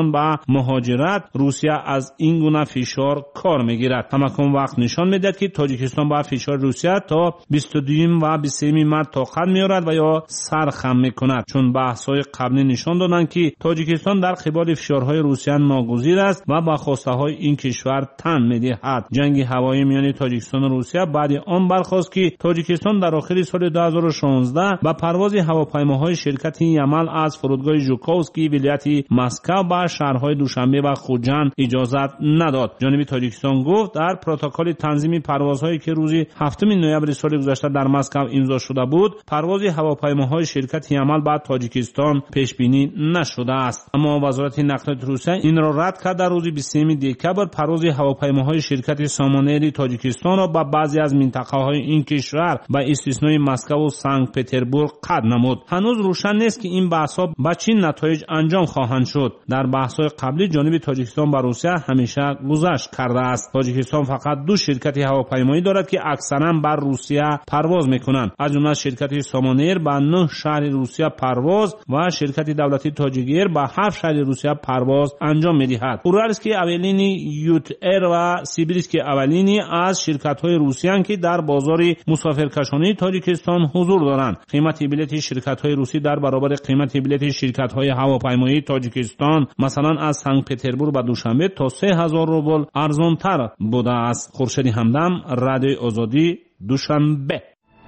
تاجیکستان به مهاجرت روسیه از این گونه فشار کار میگیرد. همکنون وقت نشان میدهد که تاجیکستان با فشار روسیه تا 22 و 23 مارس طاقت میارد و یا سرخم میکند، چون بحث‌های قبلی نشان دادند که تاجیکستان در قبال فشارهای روسیه ناگزیر است و با خواسته‌های این کشور تن میدهد. جنگ هوایی میان تاجیکستان و روسیه بعد آن برخاست که تاجیکستان در آخر سال 2016 با پرواز هواپیماهای شرکت یمل از فرودگاه ژوکووسکی ولایت مسکو به شهرهای دوشنبه و خوجند اجازه نداد. جانب تاجیکستان گفت در پروتکل تنظیم پروازهایی که روز 7 نوامبر سال گذشته در مسکو امضا شده بود، پرواز هواپیماهای شرکت یمل به تاجیکستان پیش بینی نشده است. اما وزارت نقلیات روسیه این را رد کرد. در روز 23 دکبر پرواز هواپیماهای شرکت سامانر تاجیکستان را به بعضی از منطقه‌های این کشور به استثنای مسکو و سنت پترزبورگ قطع نمود. هنوز روشن نیست که این بحث‌ها به چه نتایج انجام خواهند شد. در بحث‌های قبلی جانب تاجیکستان با روسیه همیشه گذشت کرده است. تاجیکستان فقط دو شرکت هواپیمایی دارد که اکثراً بر روسیه پرواز می‌کنند. از جمله شرکت سامانر به 9 شهر روسیه پرواز و شرکت دولتی تاجیک‌ایر به 7 شهر روسیه پرواز انجام می‌دهد. اورالسکی اولینی، یوت ایر و سیبیرسکی اولینی از شرکت‌های روسیه اند که در بازار مسافرکشانی تاجیکستان حضور دارند. قیمت بلیط شرکت‌های روسی در برابر قیمت بلیط شرکت‌های هواپیمایی تاجیکستان مثلا از سنت پترزبورگ به دوشنبه تا 3000 روبل ارزان‌تر بوده است. خورشید همدم، رادیوی آزادی، دوشنبه.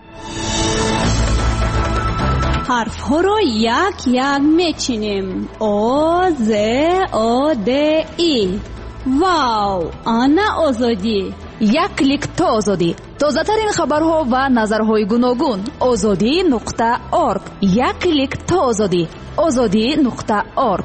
حرف‌ها را یک یک میچینیم. آ ز آ د ای. واو، آنا آزادی. یک کلیک تا آزادی. تازه‌ترین خبرها و نظرهای گوناگون. azadi.org. یک کلیک تا آزادی. azadi.org.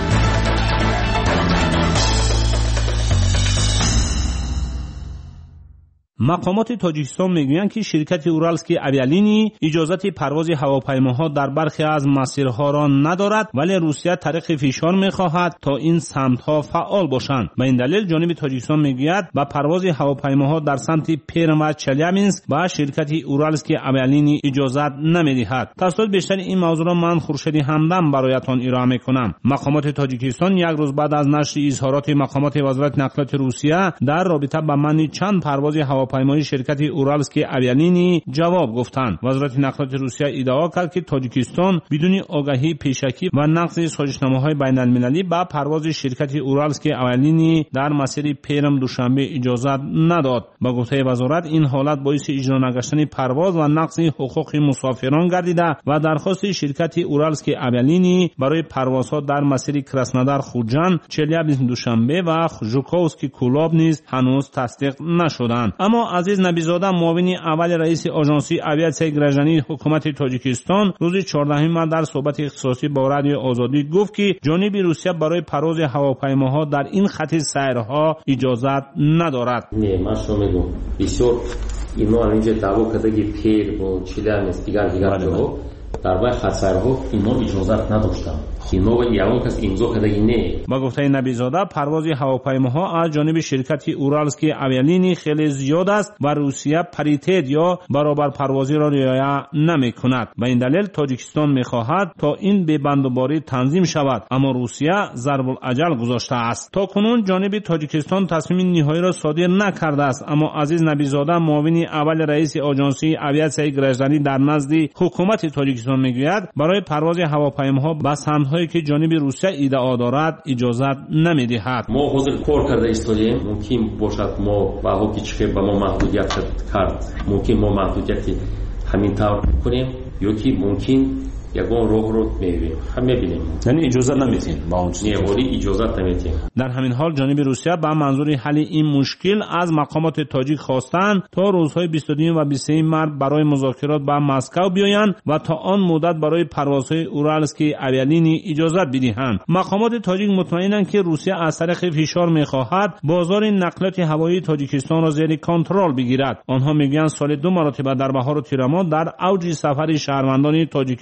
مقامات تاجیکستان میگویند که شرکت اورالسکی اویالینی اجازت پرواز هواپیماها در برخی از مسیرها را ندارد، ولی روسیه طریق فشار میخواهد تا این سمت‌ها فعال باشند. به این دلیل جانب تاجیکستان میگوید با پرواز هواپیماها در سمت پرم و چلیابینسک با شرکت اورالسکی اویالینی اجازت نمیدهد. تفصیلات بیشتر این موضوع را من خورشید همدم برایتان ارائه میکنم. مقامات تاجیکستان یک روز بعد از نشر اظهارات مقامات وزارت نقلیات روسیه در رابطه با منع چند پرواز هواپیمایی شرکت اورالسکی اویالینی جواب گفتند. وزارت نقلیات روسیه ادعا کرد که تاجیکستان بدون آگاهی پیشکی و نقض سازشنامه‌های بین‌المللی با پرواز شرکت اورالسکی اویالینی در مسیر پرم دوشنبه اجازه نداد. با گفته وزارت این حالت باعث اجرا نگشتن پرواز و نقض حقوق مسافران گردیده و درخواست شرکت اورالسکی اویالینی برای پروازها در مسیر کراسنودار خوجند، چلیابینسک دوشنبه و ژوکووسکی کولاب نیز هنوز تصدیق نشدند. اما عزیز نبیزاده، معاون اول رئیس آژانسی اویاسیون گراژانی حکومت تاجیکستان روز 14 مارس در صحبت اختصاصی با رادیو آزادی گفت که جانب روسیه برای پرواز هواپیماها در این خط سیرها اجازت ندارد. نه، من شما میگم بسیار اینا اینجا دعوا کرده که پیر با چلیابینسک دیگر جاها در واقع خط سیرها اینا اجازت نداشتند. با گفته نبیزاده پرواز هواپیماها از جانب شرکت اورالسکی اویالینی خیلی زیاد است و روسیه پریتید یا برابر پروازی را رعایت نمی کند. به این دلیل تاجیکستان می خواهد تا این به بندوباری تنظیم شود، اما روسیه ضرب الاجل گذاشته است. تا کنون جانب تاجیکستان تصمیم نهایی را صادر نکرده است، اما عزیز نبیزاده معاون اول رئیس آژانسی اویاسیون گراژانی در نزد حکومت تاجیکستان میگوید برای پرواز هواپیماها به سمت‌های که جانب روسیه ادعا دارد اجازت نمیدهد. ما حاضر کار کرده ایستادیم. ممکن باشد ما با هوکی چه با ما محدودیت کرد، ممکن ما محدودیت همین طور کنیم یا که ممکن یگان راه رو میبینیم. هم میبینیم. یعنی اجازه نمیدیم با اون چیزی. نه، اجازه نمیدیم. در همین حال جانب روسیه به منظور حل این مشکل از مقامات تاجیک خواستند تا روزهای 22 و 23 مارس برای مذاکرات با مسکو بیایند و تا آن مدت برای پروازهای اورالسکی اویالینی اجازه بدهند. مقامات تاجیک مطمئنند که روسیه از طریق فشار میخواهد بازار نقلیات هوایی تاجیکستان را زیر کنترل بگیرد. آنها میگویند سال 2 مرتبه در بهار و تیر ماه در اوج سفر شهروندان تاجیکستان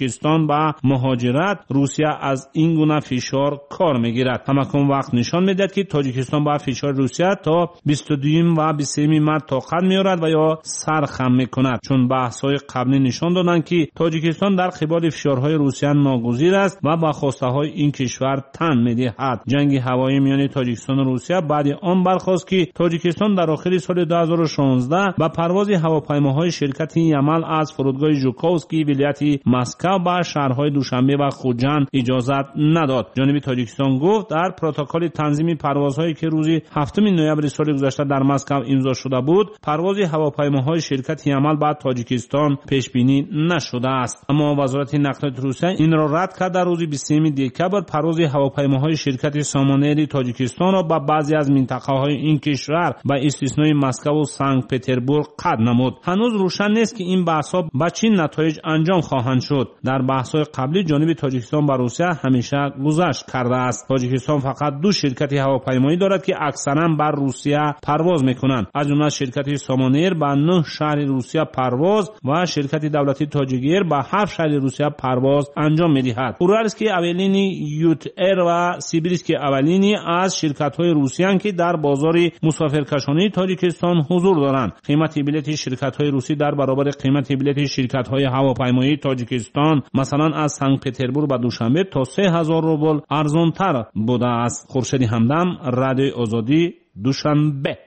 تاجیکستان به مهاجرت، روسیه از این گونه فشار کار میگیرد. همکنون وقت نشان میدهد که تاجیکستان با فشار روسیه تا 22 و 23 مارس طاقت میارد و یا سرخم میکند، چون بحث‌های قبلی نشان دادند که تاجیکستان در قبال فشارهای روسیه ناگزیر است و با خواسته‌های این کشور تن میدهد. جنگ هوایی میان تاجیکستان و روسیه بعد آن برخاست که تاجیکستان در آخر سال 2016 با پرواز هواپیماهای شرکت یمل از فرودگاه ژوکووسکی ولایت مسکو به شهرهای دوشنبه و خوجند اجازت نداد. جانب تاجیکستان گفت در پروتکل تنظیم پروازهایی که روز 7 نوامبر سال گذشته در مسکو امضا شده بود، پرواز هواپیماهای شرکت یمل به تاجیکستان پیش بینی نشده است. اما وزارت نقلیات روسیه این را رد کرد. در روز 23 دکبر پرواز هواپیماهای شرکت سامانر تاجیکستان را به بعضی از منطقه‌های این کشور با استثنای مسکو و سنت پترزبورگ قطع نمود. هنوز روشن نیست که این بحث‌ها با چه نتایج انجام خواهند شد. در بحث‌های قبلی جانب تاجیکستان با روسیه همیشه گذشت کرده است. تاجیکستان فقط دو شرکت هواپیمایی دارد که اکثرا بر روسیه پرواز می‌کنند. از جمله شرکت سامانر به 9 شهر روسیه پرواز و شرکت دولتی تاجیک به 7 شهر روسیه پرواز انجام می‌دهد. اورالسکی اولینی، یوت ایر و سیبیرسکی اولینی از شرکت‌های روسیه که در بازار مسافرکشانی تاجیکستان حضور دارند. قیمت بلیط شرکت‌های روسی در برابر قیمت بلیط شرکت‌های هواپیمایی تاجیکستان مثلا از سنت پترزبورگ به دوشنبه تا 3000 روبل ارزان‌تر بوده است. خورشید همدم، رادیوی آزادی، دوشنبه.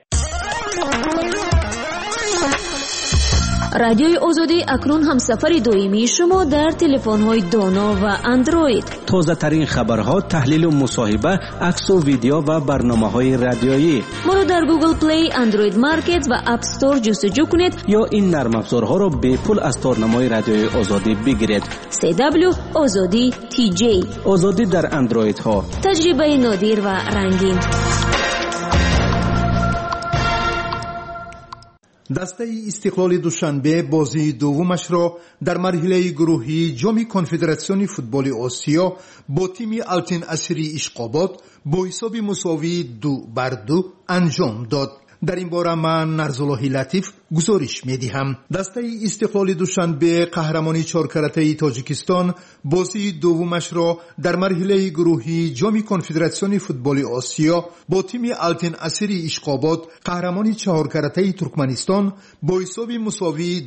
رادیوی آزادی اکنون همسفر دائمی شما در تلفن‌های دانا و اندروید. تازه ترین خبرها، تحلیل و مصاحبه، عکس و ویدیو و برنامه‌های رادیویی. ما را در گوگل پلی، اندروید مارکت و اپ استور جستجو کنید یا این نرم افزارها را به پول از تارنمای رادیوی آزادی بگیرید. CW آزادی TJ. آزادی در اندروید ها. تجربه نادر و رنگین. دسته استقلال دوشنبه بازی دومش را در مرحله گروهی جام کنفدراسیون فوتبال آسیا با تیم التین اسیری اشقابات با حساب مساوی 2-2 انجام داد. در این باره من نرزالله لطیف گزارش می‌دهم. دسته استقلال دوشنبه قهرمانی 4 کرته تاجیکستان بازی دومش را در مرحله گروهی جام کنفدراسیون فوتبال آسیا با تیم التین اسیری اشقابات قهرمانی 4 کرته ترکمنستان با حساب مساوی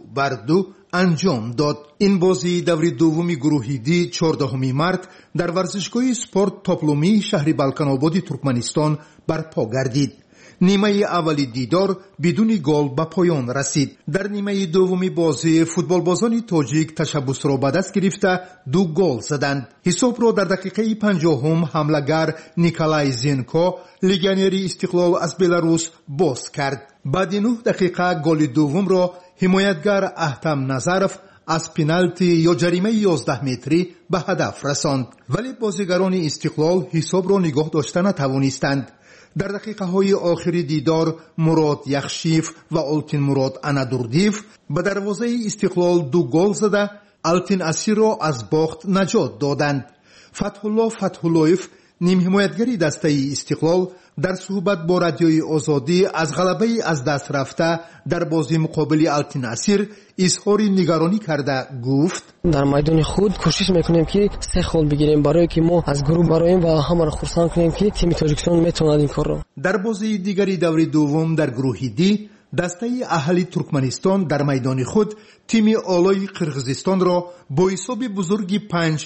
2-2 انجام داد. این بازی دور دوم گروهی دی 14 مارس در ورزشگاه سپورت تاپلومی شهر بالکن ترکمنستان برپا گردید. نیمه اولی دیدار بدون گل به پایان رسید. در نیمه دومی بازی فوتبالبازان تاجیک تشبث را به دست گرفته 2 گل زدند. حساب را در دقیقه 50 حمله‌گر نیکولای زینکو لگیونر استقلال از بلاروس باز کرد. بعد 9 دقیقه گل دوم را حمایتگر احتم نظرف از پنالتی یا جریمه 11 متری به هدف رساند، ولی بازیگران استقلال حساب را نگاه داشته نتوانستند. در دقیقه های آخری دیدار مراد یخشیف و التین مراد انادوردیف به دروازه استقلال 2 گل زده التین اسیر را از باخت نجات دادند. فتحالله فتحاللهیف نیم حمایتگری دسته استقلال در صحبت با رادیوی آزادی از غلبه از دست رفته در بازی مقابل التین اسیر اظهار نگرانی کرده گفت: در میدان خود کوشش میکنیم که 3 گل بگیریم برای که ما از گروه برایم و همه را خرسند کنیم که تیم تاجیکستان میتواند این کار را. در بازی دیگری دور دوم در گروه دی دسته اهلی ترکمنستان در میدان خود تیم آلای قرغیزستان را با حساب بزرگی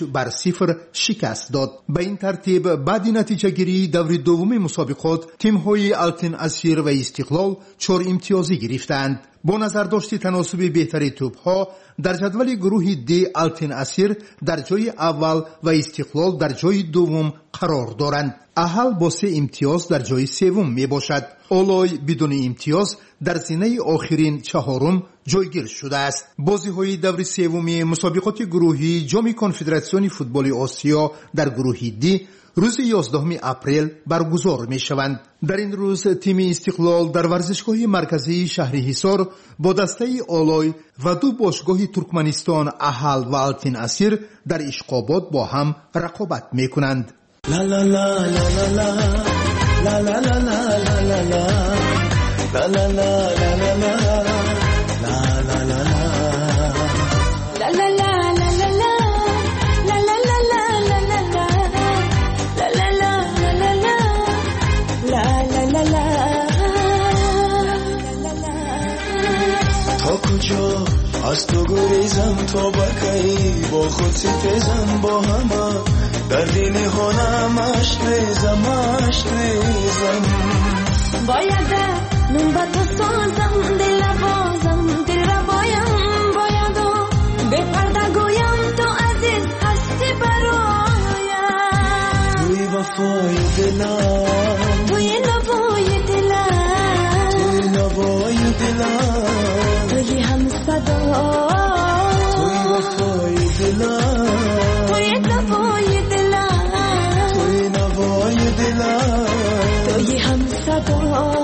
5-0 شکست داد. به این ترتیب بعد نتیجه گیری دور دوم مسابقات تیم های التین اسیر و استقلال 4 امتیازی گرفتند. با نظر داشت تناسب بهتری توپ ها در جدول گروه دی التین اسیر در جای اول و استقلال در جای دوم قرار دارند. اهل با 3 امتیاز در جای سوم می باشد. آلای بدون امتیاز در زینه آخرین 4م جایگیر شده است. بازی های دور سوم مسابقات گروهی جام کنفدراسیون فوتبال آسیا در گروه دی روز 11 اپریل برگزار می شوند. در این روز تیم استقلال در ورزشگاه مرکزی شهر حصار با دسته آلای و 2 باشگاه ترکمنستان اهل و التین اسیر در اشقابات با هم رقابت می کنند. لا لا لا لا لا لا لا لا لا لا لا لا لا لا لا لا از تو گریزم تا بکی با خود ستیزم با همه در دین هانم عشق ریزم باید من با تو سازم دل بازم دل را باید به پرده گویم تو عزیز هستی برایم توی وفای دلم توی نوای دلم توی نوای دلم توی هم صدا توی وفای دلم توی نوای دلم توی نوای دلم توی هم صدا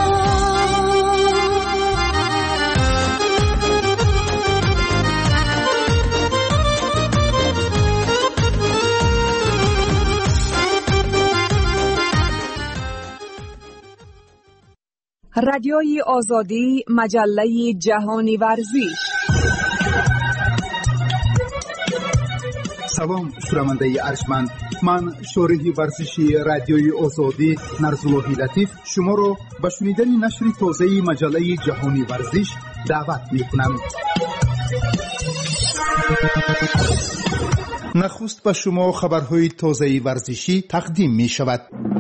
رادیوی آزادی، مجله جهانی ورزش. سلام شنونده ارجمند، من شارح ورزشی رادیوی آزادی نرزاللهی لطیف شما را به شنیدن نشر تازه مجله جهانی ورزش دعوت می‌کنم. نخست به شما خبرهای تازه ورزشی تقدیم می‌شود.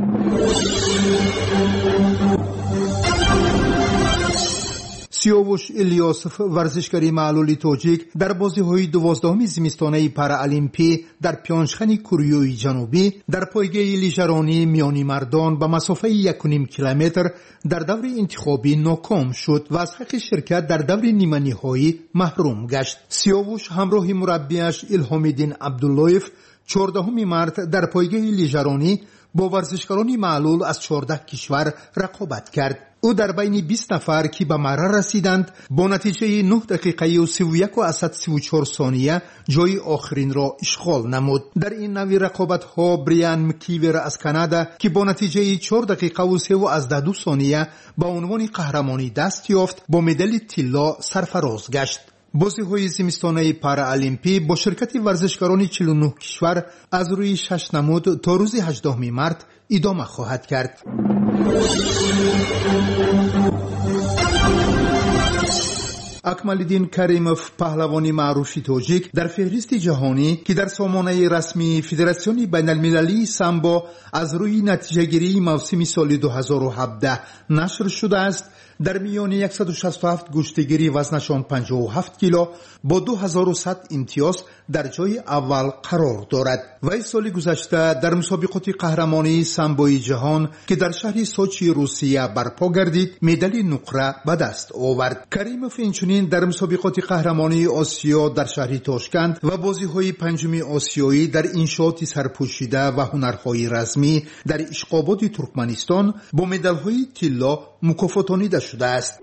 سیاوش الیاسف ورزشکاری معلول تاجیک در بازی‌های 12 زمستانه پارالیمپی در پیانشخان کوریای جنوبی در پایگاه لیژرانی میانی مردان به مسافه 1.5 کیلومتر در دور انتخابی ناکام شد و از حق شرکت در دور نیمه نهایی محروم گشت. سیاوش همراه مربیش الهام‌الدین عبداللهیف 14 مارس در پایگاه لیژرانی با ورزشکاران معلول از 14 کشور رقابت کرد. او در بین 20 نفر که به مرا رسیدند با نتیجه 9 دقیقه و 31 و 34 ثانیه جای آخرین را اشغال نمود. در این نوع رقابت ها بریان مکیور از کانادا که با نتیجه 4 دقیقه و 32 ثانیه به عنوان قهرمانی دست یافت با مدال طلا سرفراز گشت. بازی‌های زمستانه پارالیمپی با شرکت ورزشکاران 49 کشور از روی 6 نمود تا روز 18 مارس ادامه خواهد کرد. اکمال‌الدین کریموف پهلوانی معروف تاجیک در فهرست جهانی که در سامانه رسمی فدراسیون بین‌المللی سامبو از روی نتیجه‌گیری موسم سال 2017 نشر شده است، در میان 167 گشتگیری وزنشان 57 کیلو با 2100 امتیاز در جای اول قرار دارد. وی سال گذشته در مسابقات قهرمانی سامبوی جهان که در شهر سوچی روسیه برپا گردید مدال نقره به دست آورد. کریموف اینچنین در مسابقات قهرمانی آسیا در شهر تاشکند و بازی‌های پنجم آسیایی در انشاءات سرپوشیده و هنرهای رزمی در اشقاباد ترکمنستان با مدال‌های طلا مکافاتانیده شده است.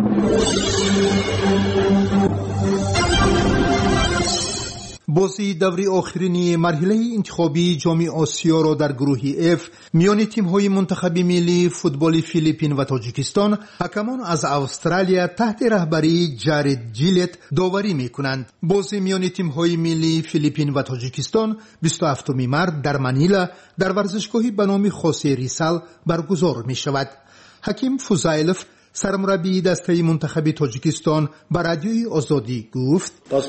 بازی دوری آخرین مرحله انتخابی جام آسیا را در گروه F میان تیم‌های منتخب ملی فوتبال فیلیپین و تاجیکستان حکمان از استرالیا تحت رهبری جارد جیلت داوری می‌کنند. بازی میان تیم‌های ملی فیلیپین و تاجیکستان 27 مارس در منیلا در ورزشگاهی به نام خوسی ریسال برگزار می‌شود. حکیم فوزایلوف سرمربی دسته منتخب تاجیکستان به رادیوی آزادی گفت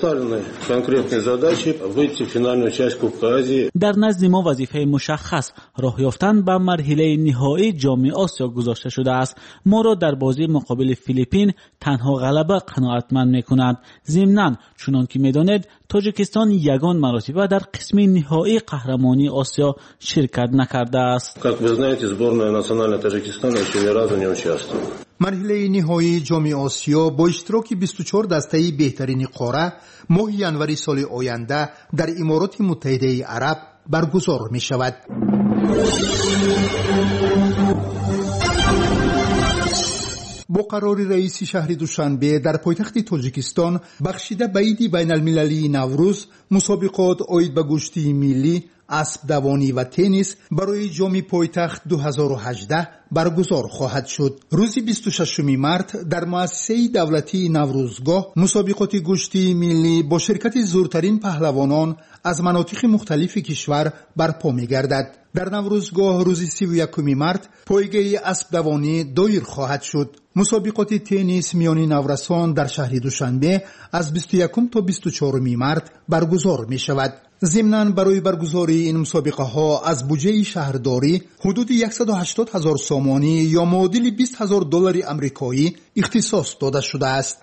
در نزد ما وظیفه مشخص راه یافتن به مرحله نهایی جام آسیا گذاشته شده است. ما را در بازی مقابل فیلیپین تنها غلبه قناعتمند می‌کند. ضمناً چنان که می‌دانید تاجیکستان یگان مرتبه در قسم نهایی قهرمانی آسیا شرکت نکرده است. مرحله نهایی جام آسیا با اشتراک 24 دسته بهترین قاره ماه ژانویه سال آینده در امارات متحده عرب برگزار می شود. با قرار رئیس شهر دوشنبه در پایتخت تاجیکستان بخشیده به عید بین المللی نوروز مسابقات عاید به گشتی ملی اسب دوانی و تنیس برای جام پایتخت 2018 برگزار خواهد شد. روز 26 مارت در مؤسسه دولتی نوروزگاه مسابقات گشتی ملی با شرکت زورترین پهلوانان از مناطق مختلف کشور برپا می‌گردد. در نوروزگاه روز 31 مارت پایگاه اسب دوانی دایر خواهد شد. مسابقات تنیس میان نورسان در شهر دوشنبه از 21 تا 24 مارت برگزار می شود. ضمناً برای برگزاری این مسابقه ها از بودجه شهرداری حدود 180,000 سامانی یا معادل $20,000 آمریکایی اختصاص داده شده است.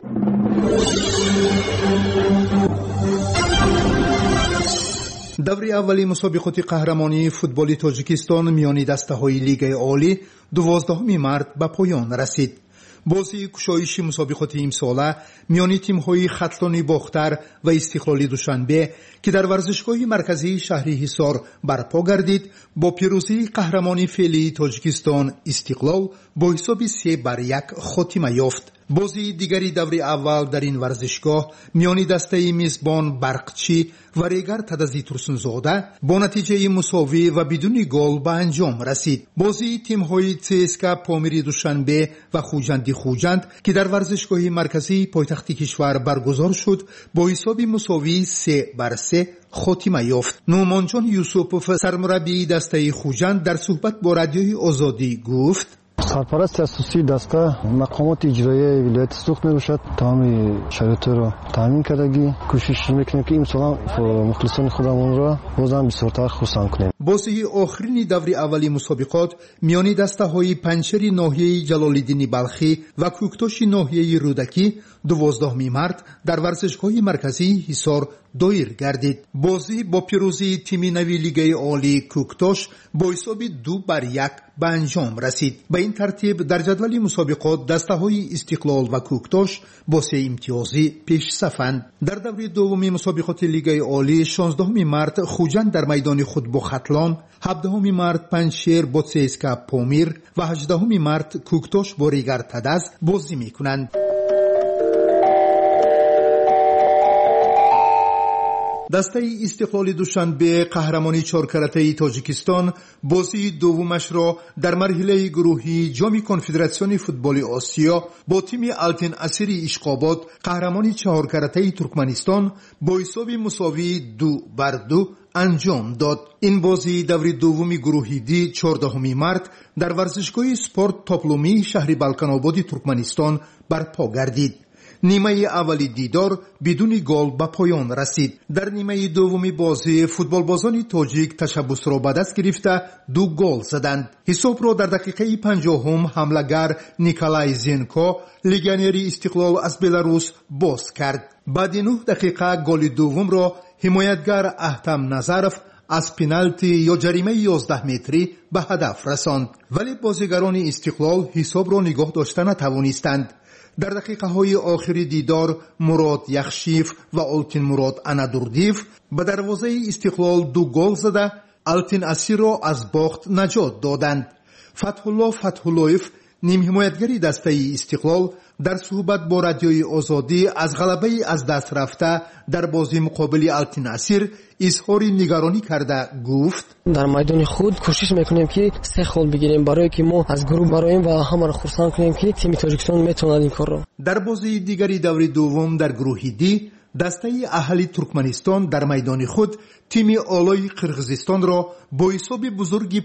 دوره اولی مسابقات قهرمانی فوتبال تاجیکستان میان دسته‌های لیگ عالی 12 مارت به پایان رسید. بازی گشایش مسابقات امساله میان تیم‌های ختلان باختر و استقلالی دوشنبه که در ورزشگاه مرکزی شهر حصار برپا گردید با پیروزی قهرمانی فعلی تاجیکستان استقلال با حساب 3-1 خاتمه یافت. بازی دیگری دوره اول در این ورزشگاه میان دسته میزبان برقچی و ریگر تدزی ترسنزاده با نتیجه مساوی و بدون گل به انجام رسید. بازی تیم‌های CSKA پامیری دوشنبه و خوجندی خوجند که در ورزشگاه مرکزی پایتخت کشور برگزار شد با حساب مساوی 3-3 خاتمه یافت. نومانجان یوسفوف سرمربی دسته خوجند در صحبت با رادیوی آزادی گفت: سرپرست اساسی دسته مقامات اجرایی ولایت سوخت میباشد. تمام شرایط را تامین کردگی کوشش میکنیم که امسال مخلصان خودمون را بازم بسیارتر خرسند کنیم. بازی آخرین دوره اولی مسابقات میان دسته های پنچری ناحیه جلال‌الدین بلخی و کوکتاش ناحیه رودکی 12 مارت در ورزشگاه مرکزی حصار دایر گردید. بازی با پیروزی تیم نوی لیگ عالی کوکتاش با حساب 2-1 به انجام رسید. به این ترتیب در جدول مسابقات دسته‌های استقلال و کوکتاش با 3 امتیازی پیش صفند. در دوره دوم مسابقات لیگ عالی 16 مارت خوجند در میدان خود با ختلان، 17 مارت پنجشیر با CSKA پامیر و 18 مارت کوکتاش با ریگر تدز بازی میکنند. دسته استقلال دوشنبه قهرمانی 4 کرته تاجیکستان بازی دومش را در مرحله گروهی جام کنفدراسیون فوتبال آسیا با تیم آلتین اسیری اشقاباد قهرمانی 4 کرته ترکمنستان با حساب مساوی 2-2 انجام داد. این بازی دوره دومی گروهی دی 14 مارت در ورزشگاه سپورت تاپلومی شهر بالکان‌آباد ترکمنستان برپا گردید. نیمه اولی دیدار بدون گل به پایان رسید. در نیمه دومی بازی فوتبالبازان تاجیک تشبث را به دست گرفته 2 گل زدند. حساب را در دقیقه 50 حمله‌گر نیکولای زینکو لگیونر استقلال از بلاروس باز کرد. بعد 9 دقیقه گل دوم را حمایتگر احتم نظرف از پنالتی یا جریمه 11 متری به هدف رساند، ولی بازیگران استقلال حساب را نگاه داشته نتوانستند. در دقیقه های آخری دیدار مراد یخشیف و آلتین مراد انادوردیف به دروازه استقلال 2 گل زده آلتین اسیر را از باخت نجات دادند. فتحالله فتحاللهیف نیم حمایتگری دسته استقلال در صحبت با رادیوی آزادی از غلبه از دست رفته در بازی مقابل آلتین اسیر اظهار نگرانی کرده گفت: در میدان خود کوشش میکنیم که 3 گل بگیریم برای که ما از گروه برایم و همه را خرسند کنیم که تیم تاجیکستان میتواند این کار را. در بازی دیگری دوره دوم در گروه دی دسته اهلی ترکمنستان در میدان خود تیم آلای قرغیزستان را با حساب بزرگی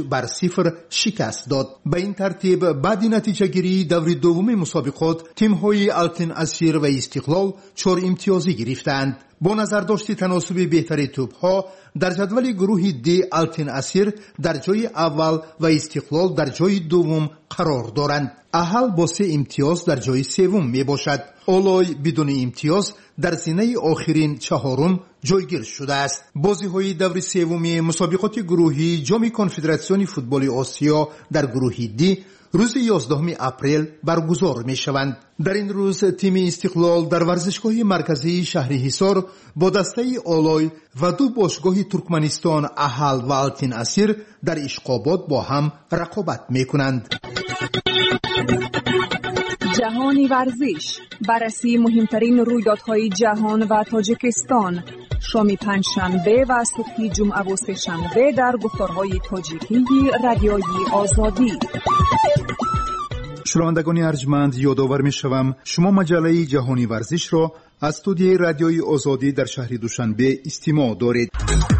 5-0 شکست داد. به این ترتیب بعد نتیجه گیری دوره دوم مسابقات تیم های آلتین اسیر و استقلال 4 امتیازی گرفتند. با نظر داشت تناسب بهتر توپ ها در جدول گروه دی آلتین اسیر در جای اول و استقلال در جای دوم قرار دارند. اهل با 3 امتیاز در جای سوم می باشد. آلای بدون امتیاز در زینه آخرین 4م جایگیر شده است. بازی های دور سوم مسابقات گروهی جام کنفدراسیون فوتبال آسیا در گروه دی روز 11 اپریل برگزار می شوند. در این روز تیم استقلال در ورزشگاه مرکزی شهر حصار با دسته آلای و 2 باشگاه ترکمنستان اهل و آلتین اسیر در اشقاباد با هم رقابت می کنند. جهانی ورزش، بررسی مهمترین رویدادهای جهان و تاجیکستان، شام پنجشنبه و صبح جمعه و سه‌شنبه در گفتارهای تاجیکی رادیویی آزادی. شنوندگان ارجمند، یادآور می‌شوم شما مجله جهانی ورزش را از استودیوی رادیویی آزادی در شهر دوشنبه استماع دارید.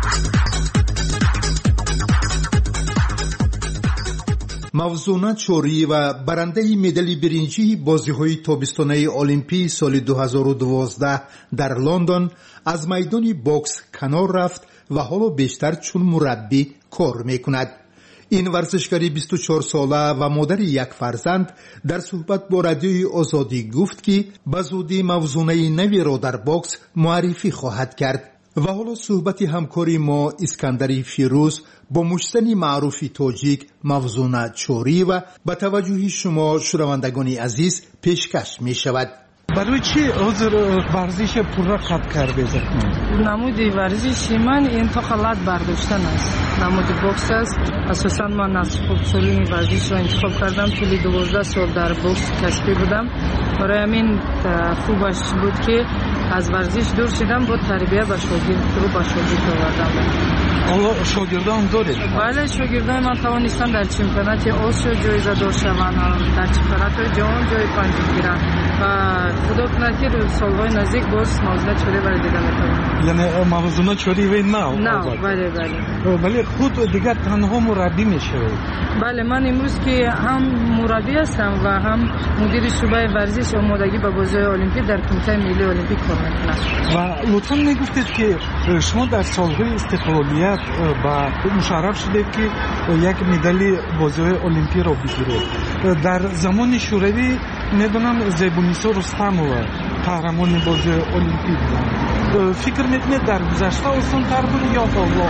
موزونه چوری و برنده مدال برنجی بازی‌های تابستانه المپیک سال 2012 در لندن از میدان بوکس کنار رفت و حالا بیشتر چون مربی کار می‌کند. این ورزشکاری 24 ساله و مادر یک فرزند در صحبت با رادیوی آزادی گفت که به زودی موزونه نوی را در بوکس معرفی خواهد کرد. و حالا صحبت همکاری ما اسکندری فیروز با مشتنی معروفی تاجیک موزونه چوری و به توجه شما شنوندگان عزیز پیشکش می شود. برای چی حضور ورزش پورا قطع کرده؟ نمود ورزشی من انتقالات برداشتن است. نمود بوکس است. اساسا من از خوبسالی ورزش را انتخاب کردم. طول 12 سال در بوکس کسبی بودم. برای همین خوبش بود که از ورزش دور شدم، با تربیت و شاگرد رو با شاگرد آوردم. حالا شاگردان دارید؟ بله، شاگردان من توانستم در چمپیونات آسیا جایزه دار شوند، در چمپیونات جهان جای پنجم گیرم و خدا کنه که سالهای نزدیک باز موزونه چوری برای دیدن میتونم. یعنی موزونه چوری و نه؟ بله. ولی خود دیگر تنها مربی میشه؟ بله، من امروز که هم مربی هستم و هم مدیر شعبه ورزش آمادگی به بازی‌های المپیک در کمیته ملی المپیک کار میکنم. و لطفاً میگفتید که شما در سالهای استقلالیت با مشرف شدید که یک مدال بازی‌های المپیک را بگیرید. در زمان شوروی میدونم زیبونیسا رستمова قهرمان بازی المپیک بود. فکر میکنید در گذشته آسان‌تر بود یا حالا؟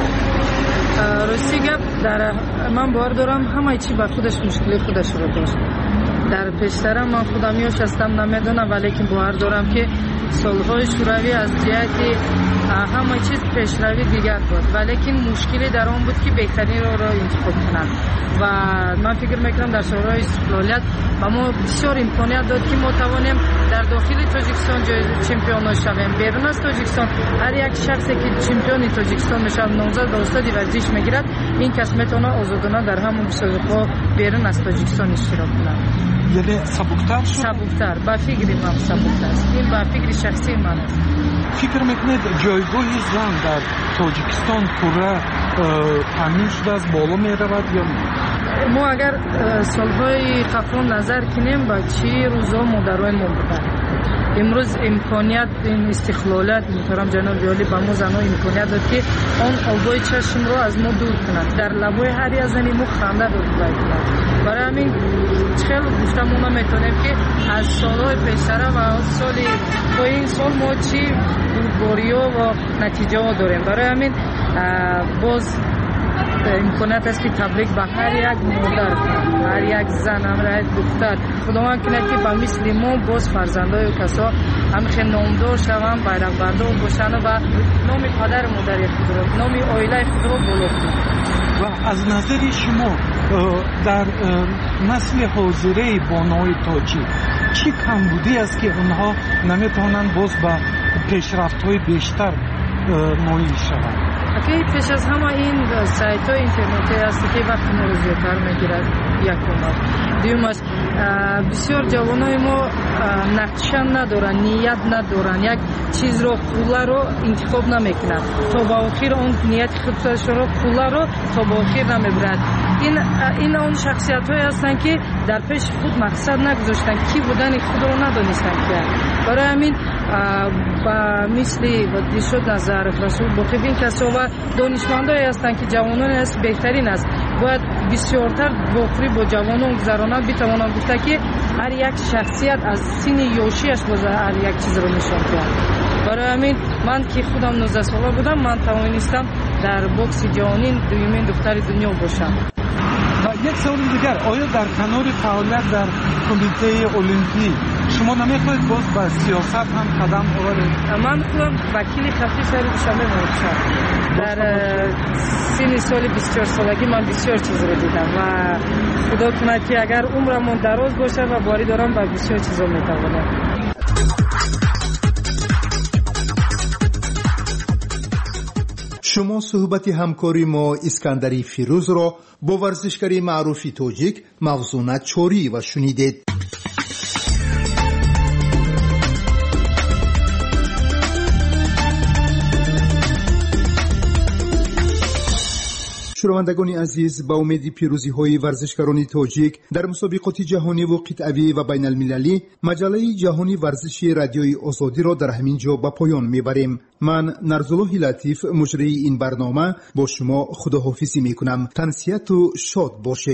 راستی گپ، در من باور دارم همه چی با خودش مشکلی خودش رو داشت. در پیشترم من خودم یوش هستم نمیدونم، ولی که باور دارم که سالهای شوروی از جهت همه چیز پیشروی دیگر بود، ولی که مشکلی در آن بود که بهترین را انتخاب کنند و من فکر میکنم در سالهای استقلالیت و ما بسیار امکانیت داد که ما توانیم در داخل تاجیکستان چمپیون شویم. بیرون از تاجیکستان هر یک شخصی که چمپیون تاجیکستان میشه نامزد به استاد ورزش میگیرد، این کس میتونه آزادانه در همون مسابقه بیرون از تاجیکستان اشتراک کند. یعنی سبکتر با فکری من سبکتر است. این با فکر شخصی من است. فکر میکنید جایگاه زن در تاجیکستان پورا تامین شده از بالا میرود یا نه؟ ما اگر سالهای قبل نظر کنیم با چی روزا مادرای ما بودن. امروز امکانیت این استقلالات محترم جناب جلالی با ما زنها امکانیت داد که آن آبای چشم رو از ما دور کند، در لبای هر یک زنی ما خنده رو باید کند. برای همین خیلی گفتم ما نمیتونیم که از سالهای پیشتر و سالی تا این سال ما چی بوریا و نتیجه ها داریم. برای همین باز امکانیت است که تبریک به هر یک مادر، هر یک زن، هر یک دختر خداوند کنه که با مثل ما باز فرزندای و کسا همچنین نامدار شوند، بیرق بردار باشند و نام پدر مادر خود را، نام عائله خود را بالا کنند. و از نظر شما در نسل حاضره بانوی تاجیک چی کمبودی است که اونها نمیتونن باز به پیشرفت‌های بیشتر نایل شوند؟ پیش از همه این سایت های اینترنتی است که وقت ما رو زیادتر میگیرد. یکم دومش بسیار جوانای ما نقشه ندارن، نیت ندارن، یک چیز رو پولا رو انتخاب نمیکنن تا با آخر اون نیت خودش رو پولا رو تا با آخر نمیبرد. این اون شخصیت های هستن که در پیش خود مقصد نگذاشتن، کی بودن خود رو ندانستن که. برای همین با مثل ودی شد نظر رسول باقی بین کسا و دانشمندایی هستند که جوانان است بهترین است، باید بسیارتر باقری با جوانان گذرانند. بتوانم گفته که هر یک شخصیت از سن یوشیش باز هر یک چیز رو نشان دهد. برای همین من که خودم 19 ساله بودم من توانستم در بوکس جهانی دومین دختر دنیا باشم. و یک سوال دیگر، آیا در کنار فعالیت در کمیته المپیک شما نمیخواهید باز به سیاست هم قدم بردارید؟ من خودم وکیل خفی شهر دوشنبه موفق در سن سال 24 سالگی من بسیار چیز رو دیدم و خدا کنه که اگر عمرم دراز باشه و باری دارم با بسیار چیزا میتوانم. شما صحبت همکاری ما اسکندری فیروز را با ورزشکاری معروف تاجیک موزون چوری و شنیدید. شنوندگان عزیز، با امید پیروزی های ورزشکاران تاجیک در مسابقات جهانی و قطعی و بین المللی، مجله جهانی ورزشی رادیوی آزادی را در همین جا به پایان میبریم. من نرزالله لطیف مجری این برنامه با شما خداحافظی میکنم. تنسیت و شاد باشید.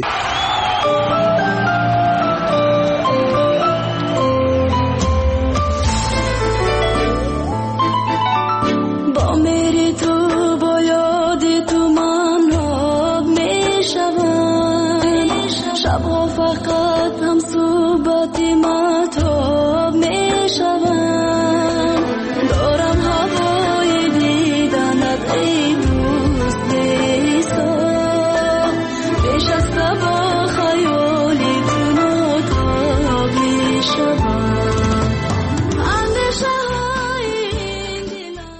فقط هم صحبت مطاب می شوم. دارم هوای دیدنت ای دوست نیستا، پیش از با خیالی تو نتاب می شوم. اندیشه های این دلم.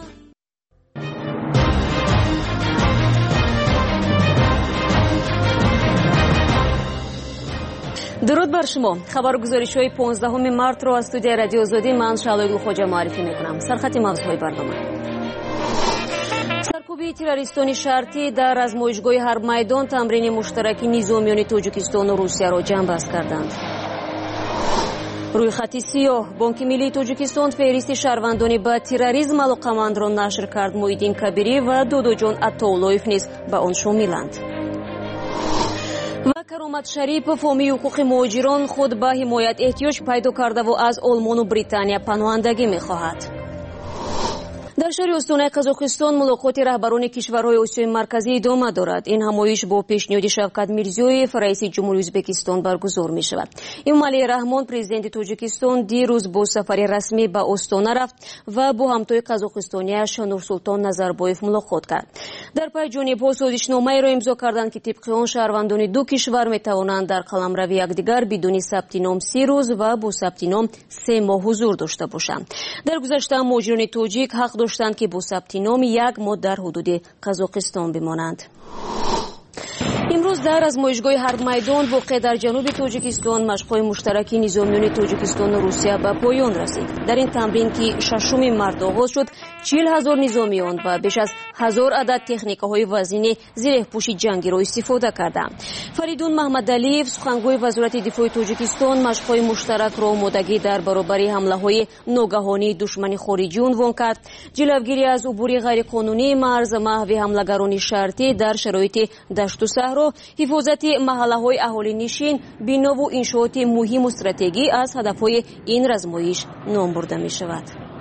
درود بر شما. خبرگزاری‌های 15 مارت رو از استودیو رادیو آزادی من شعله خوجا معرفی می‌کنم. سرخط موضوعهای برنامه: سرکوبی تروریستانی شرطی در آزمایشگاه هر میدان تمرین مشترکی نظامیان تاجیکستان و روسیه را جنببست کردند. روی خط سیاه بانک ملی تاجیکستان فهرست شهروندان به تروریسم علاقمند را نشر کرد. مویدین کبیری و دودوجان عطااللهیف نیز به آن شاملند. و کرامت شریف فامی حقوق مهاجران خود به حمایت احتیاج پیدا کرده و از آلمان و بریتانیا پناهندگی می‌خواهد. در شهر استان قزاقستان ملاقات رهبران کشورهای آسیای مرکزی ادامه دارد. این همایش با پیشنهاد شوکت میرزیویف رئیس جمهوری ازبکستان برگزار می شود. امومعلی رحمان پرزیدنت تاجیکستان دیروز با سفر رسمی به استان رفت و با همتای قزاقستانیش نورسلطان نظربایف ملاقات کرد. در پی جانب‌ها سازشنامه‌ای را امضا کردند که طبق آن شهروندان دو کشور می توانند در قلمرو یکدیگر بدون ثبت نام 30 روز و با ثبت نام 3 ماه حضور داشته باشند. در گذشته مهاجران تاجیک حق داشتند که با ثبت نام 1 ماه در حدود قزاقستان بمانند. امروز در آزمایشگاه هر میدان واقع در جنوب تاجیکستان مشق‌های مشترکی نظامیان تاجیکستان و روسیه به پایان رسید. در این تمرین که 6 مارت آغاز شد، 40,000 نظامیان و بیش از 1000 عدد تکنیک‌های وزین زیر پوش جنگی را استفاده کردند. فریدون محمدعلیف سخنگوی وزارت دفاع تاجیکستان مشق‌های مشترک را آمادگی در برابر حمله‌های ناگهانی دشمن خارجی عنوان کرد. جلوگیری از عبور غیرقانونی مرز، محو حملگران شرطی در شرایط دشت و صحرا، حفاظت محله‌های اهالی نشین، بنا و انشاءات مهم و استراتژی از هدف‌های این آزمایش نام برده می‌شود.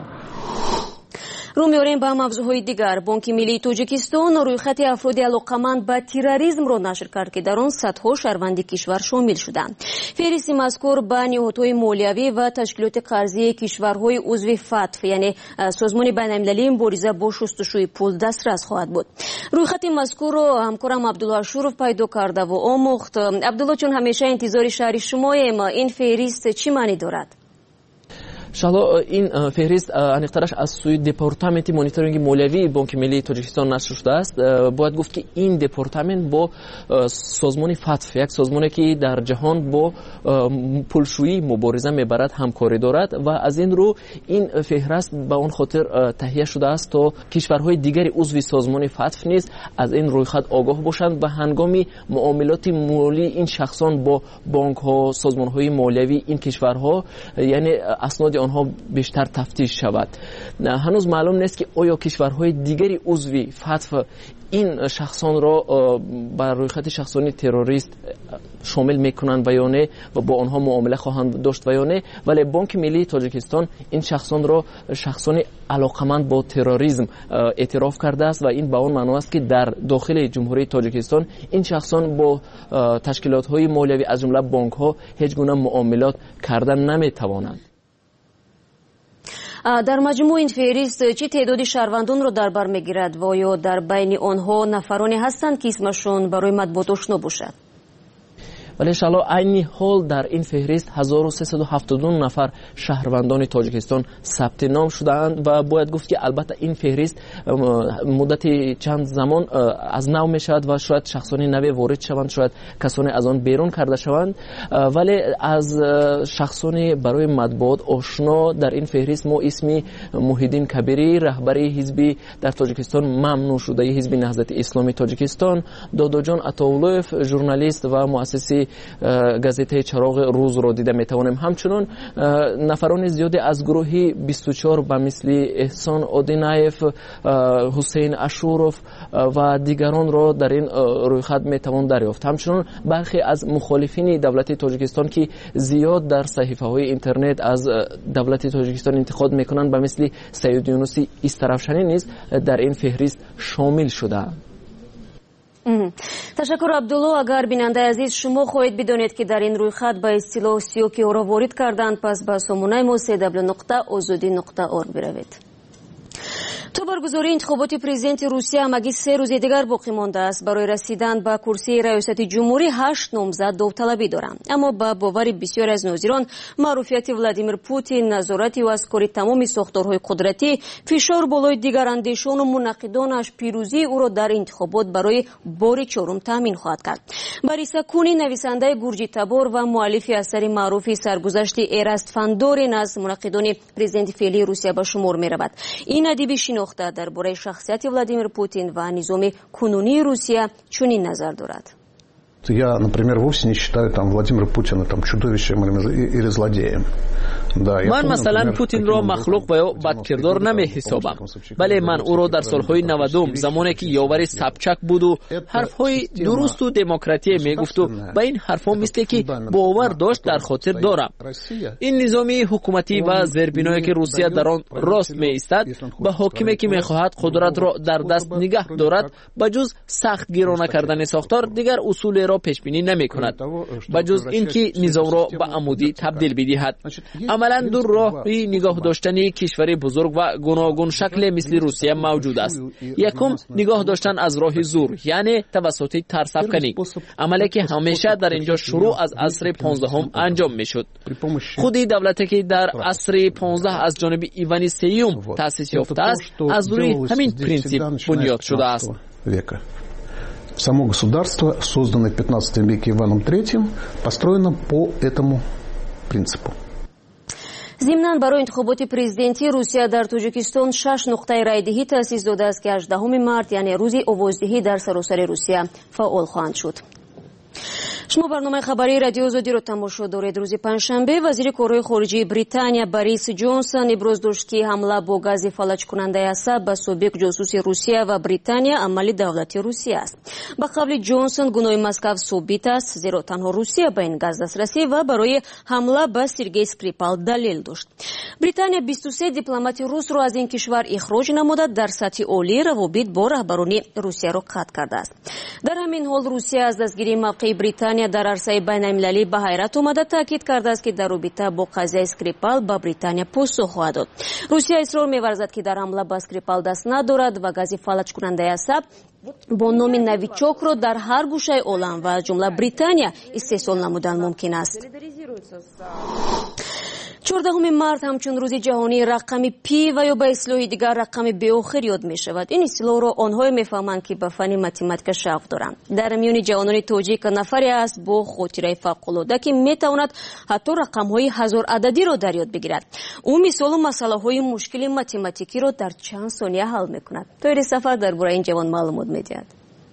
رو می‌آوریم به موضوعهای دیگر. بانک ملی تاجیکستان رویخط افراد علاقمند به تروریسم را نشر کرد که در آن صدها شهروند کشور شامل شدند. فهرست مذکور به نهادهای مالیوی و تشکیلات قرضی کشورهای عضو فتف یعنی سازمان بین‌المللی مبارزه با شستشوی پول دسترس خواهد بود. رویخط مذکور را همکارم عبدالله شورف پیدا کرده و آموخت. عبدالله، چون همیشه انتظار شهر شماییم، این فهرست چی معنی دارد؟ شالا این فهرست انیقترش از سوی دپارتمنت مانیتورینگ مالیوی بانک ملی تاجیکستان نشر شده است. باید گفت که این دپارتمنت با سازمان فتف، یک سازمانی که در جهان با پولشویی مبارزه میبرد، همکاری دارد و از این رو این فهرست به اون خاطر تهیه شده است تا کشورهای دیگری عضو سازمان فتف نیز از این رویخط آگاه باشند و هنگامی معاملات مالی این شخصان با بانک ها، سازمان های مالیوی این کشورها یعنی اسناد آنها بیشتر تفتیش شود. هنوز معلوم نیست که آیا کشورهای دیگری عضو فتف این شخصان را بر رویخط شخصانی تروریست شامل میکنند و یا نه و با آنها معامله خواهند داشت و یا نه، ولی بانک ملی تاجیکستان این شخصان را شخصان علاقمند با تروریسم اعتراف کرده است و این به آن معنی است که در داخل جمهوری تاجیکستان این شخصان با تشکیلات های مالیوی از جمله بانک ها هیچ گونه معاملات کردن نمیتوانند. در مجموع این فهرست چه تعداد شهروندان را در بر میگیرد و یا در بین آنها نفرانی هستند که اسمشون برای مطبوعات آشنا باشد؟ ولی انشاءالله عین حال در این فهرست 1379 نفر شهروندان تاجیکستان ثبت نام شدند و باید گفت که البته این فهرست مدت چند زمان از نو می شود و شاید شخصان نوی وارد شوند، شاید کسانی از آن بیرون کرده شوند، ولی از شخصان برای مطبوعات آشنا در این فهرست ما اسم محیدین کبیری رهبر حزب در تاجیکستان ممنوع شده حزب نهضت اسلامی تاجیکستان، داداجان عطاولوف ژورنالیست و مؤسس گازیته چراغ روز را دیده میتوانیم. همچنین نفران زیادی از گروه 24 به مثل احسان آدینایف، حسین اشوروف و دیگران را در این رویخط میتوان دریافت. همچنین برخی از مخالفین دولت تاجیکستان که زیاد در صحیفه های اینترنت از دولت تاجیکستان انتقاد میکنند به مثل سید یونسی استرافشانی نیز در این فهرست شامل شده. تشکر عبدالله. اگر بیننده عزیز شما خواهید بدانید که در این رویخط به اصطلاح سیاکی او را وارد کردند، پس به سامانه ما www.azadi.org بروید. تا برگزاری انتخابات پرزیدنت روسیه همگی 3 روز دیگر باقی مانده است. برای رسیدن به کرسی ریاست جمهوری 8 نامزد داوطلبی دارند، اما با باور بسیاری از ناظران معروفیت ولادیمیر پوتین، نظارت و اسکاری تمام ساختارهای قدرتی، فشار بالای دیگر اندیشان و منعقدانش پیروزی او را در انتخابات برای بار چهارم تامین خواهد کرد. باریسا کونی نویسنده گورجی تبار و مؤلف اثر معروف سرگذشت ایرست فاندورین از منعقدان پرزیدنت فعلی روسیه به شمار می‌رود. این ادیب شناخته درباره شخصیت ولادیمیر پوتین و نظام کنونی روسیه چنین نظر دارد. Я, например, вовсе не считаю Владимира Путина чудовищем или злодеем. من مثلا پوتین را مخلوق و یا بدکردار نمی حسابم، بله من او را در سالهای 90 زمانی که یاور سبچک بود و حرفهای درست و دموکراتی می گفت و به این حرفها مثل که باور داشت در خاطر دارم. این نظامی حکومتی و زیربنایی که روسیه در آن راست می ایستد به حاکمی که می خواهد قدرت را در دست نگه دارد بجز سخت گیرانه کردن ساختار دیگر اصول را پیش بینی نمی کند، بجز اینکه نظام را به عمودی تبدیل بدهد. عملا دو راهی نگاه داشتن کشوری بزرگ و گوناگون شکل مثل روسیه موجود است. یکم نگاه داشتن از راه زور، یعنی توسط ترسافکنی، عملی که همیشه در اینجا شروع از عصر 15 انجام میشد. خودی دولتی که در عصر 15 از جانب ایوان سیوم تأسیس یافته است از روی همین پرینسیپ بنیاد شده است. Само государство, созданное в 15 веке Иваном III, построено по этому принципу. ضمناً برای انتخابات پرزیدنتی روسیه در تاجیکستان 6 نقطه رایدهی تأسیس داده است که 18 مارس یعنی روز آوازدهی در سراسر روسیه فعال خواهند شد. شما برنامه خبری رادیو آزادی رو تماشا دارید. روز پنجشنبه وزیر کارهای خارجه بریتانیا باریس جونسون ابراز داشت که حمله با گاز فلج کننده عصب به سابق جاسوس روسیه و بریتانیا عمل دولت روسیه است. به قول جونسون گناه مسکو ثابت است، زیرا تنها روسیه به این گاز دسترسی و برای حمله به سرگئی اسکریپال دلیل داشت. بریتانیا 23 دیپلمات روس را از این کشور اخراج نموده در سطح عالی روابط با رهبران روسیه را قطع کرده است. در همین حال روسیه از دستگیری موقع بریتانیا در عرصه بین‌المللی به حیرت آمده تاکید کرده است که در رابطه با قضیه اسکریپال به بریتانیا پاسخ خواهد داد. روسیه اصرار می‌ورزد که در حمله به اسکریپال دست ندارد و گاز فلج کننده عصب با نام نویچوک را در هر گوشه عالم و از جمله بریتانیا استحصال نمودن ممکن است. 14 مارس همچون روز جهانی رقم پی و یا به اصطلاح دیگر رقم بی آخر یاد می شود. این اصطلاح را آنها میفهمند که به فن متماتیک شوق دارند. در میان جوانان تاجیک نفری است با خاطره فوق‌العاده که میتواند حتی رقم های هزار عددی را در یاد بگیرد. او مثال و مسئله های مشکل متماتیکی را در چند ثانیه حل میکند. طوری سفر درباره این جوان معلومات میدهد.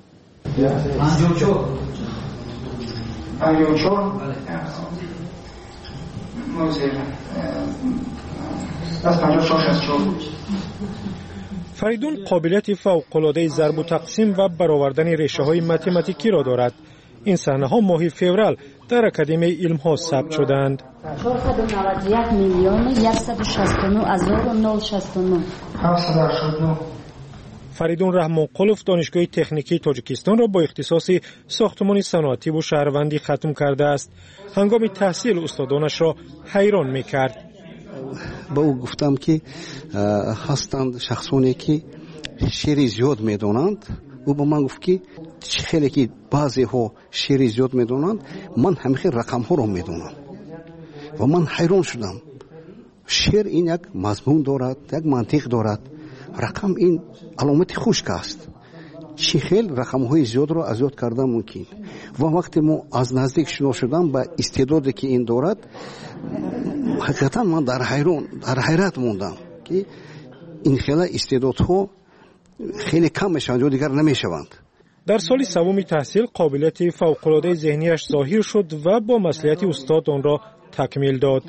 فریدون قابلیت فوق‌العاده ضرب و تقسیم و برآوردن ریشه‌های متماتیکی را دارد. این صحنه‌ها ماه فوریه در اکادمی علم‌ها ثبت شدند. 491,969,069 فریدون رحمان قلوف دانشگاه تکنیکی تاجیکستان را با اختصاص ساختمان صنعتی و شهروندی ختم کرده است. هنگام تحصیل استادانش را حیران می‌کرد. با او گفتم که هستند شخصانی که شعر زیاد می‌دانند او با من گفت که خیلی که بعضی ها شعر زیاد میدونند، من همیشه رقم ها رو میدونم و من حیران شدم. شعر این یک مضمون دارد، یک منطق دارد. رقم این علامت خشک است. چه خیلی رقم های زیاد رو از یاد کردن ممکن. و وقتی ما از نزدیک شناخته شدم با استعدادی که این دارد، حقیقتا من در حیرت موندم که این خیلی استعدادها خیلی کم میشوند یا دیگر نمیشوند. در سال سوم تحصیل قابلیت فوق‌العاده ذهنیش ظاهر شد و با مصلحت استاد آن را تکمیل داد.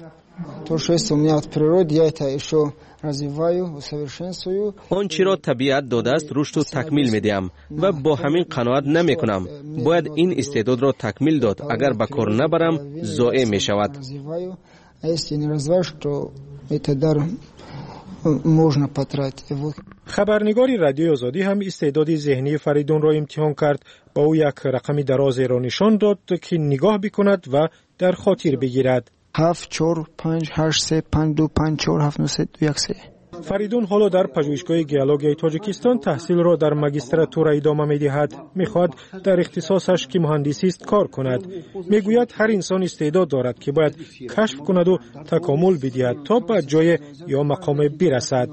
آنچه را طبیعت داده است رشد و تکمیل میدیم و با همین قناعت نمی کنم. باید این استعداد را تکمیل داد. اگر به کار نبرم ضایع می شود. خبرنگاری رادیوی آزادی هم استعداد ذهنی فریدون را امتحان کرد. با او یک رقم درازی را نشان داد که نگاه بکند و در خاطر بگیرد. 7 4 5 8 3 5 2 5 4 7 9 3 2 1 3. فریدون حالا در پژوهشگاه گیولوژی تاجیکستان تحصیل را در ماجستراتور ادامه می‌دهد. می‌خواهد در اختصاصش که مهندسی است کار کند. می‌گوید هر انسان استعداد دارد که باید کشف کند و تکامل بدهد تا به جای یا مقام برسد.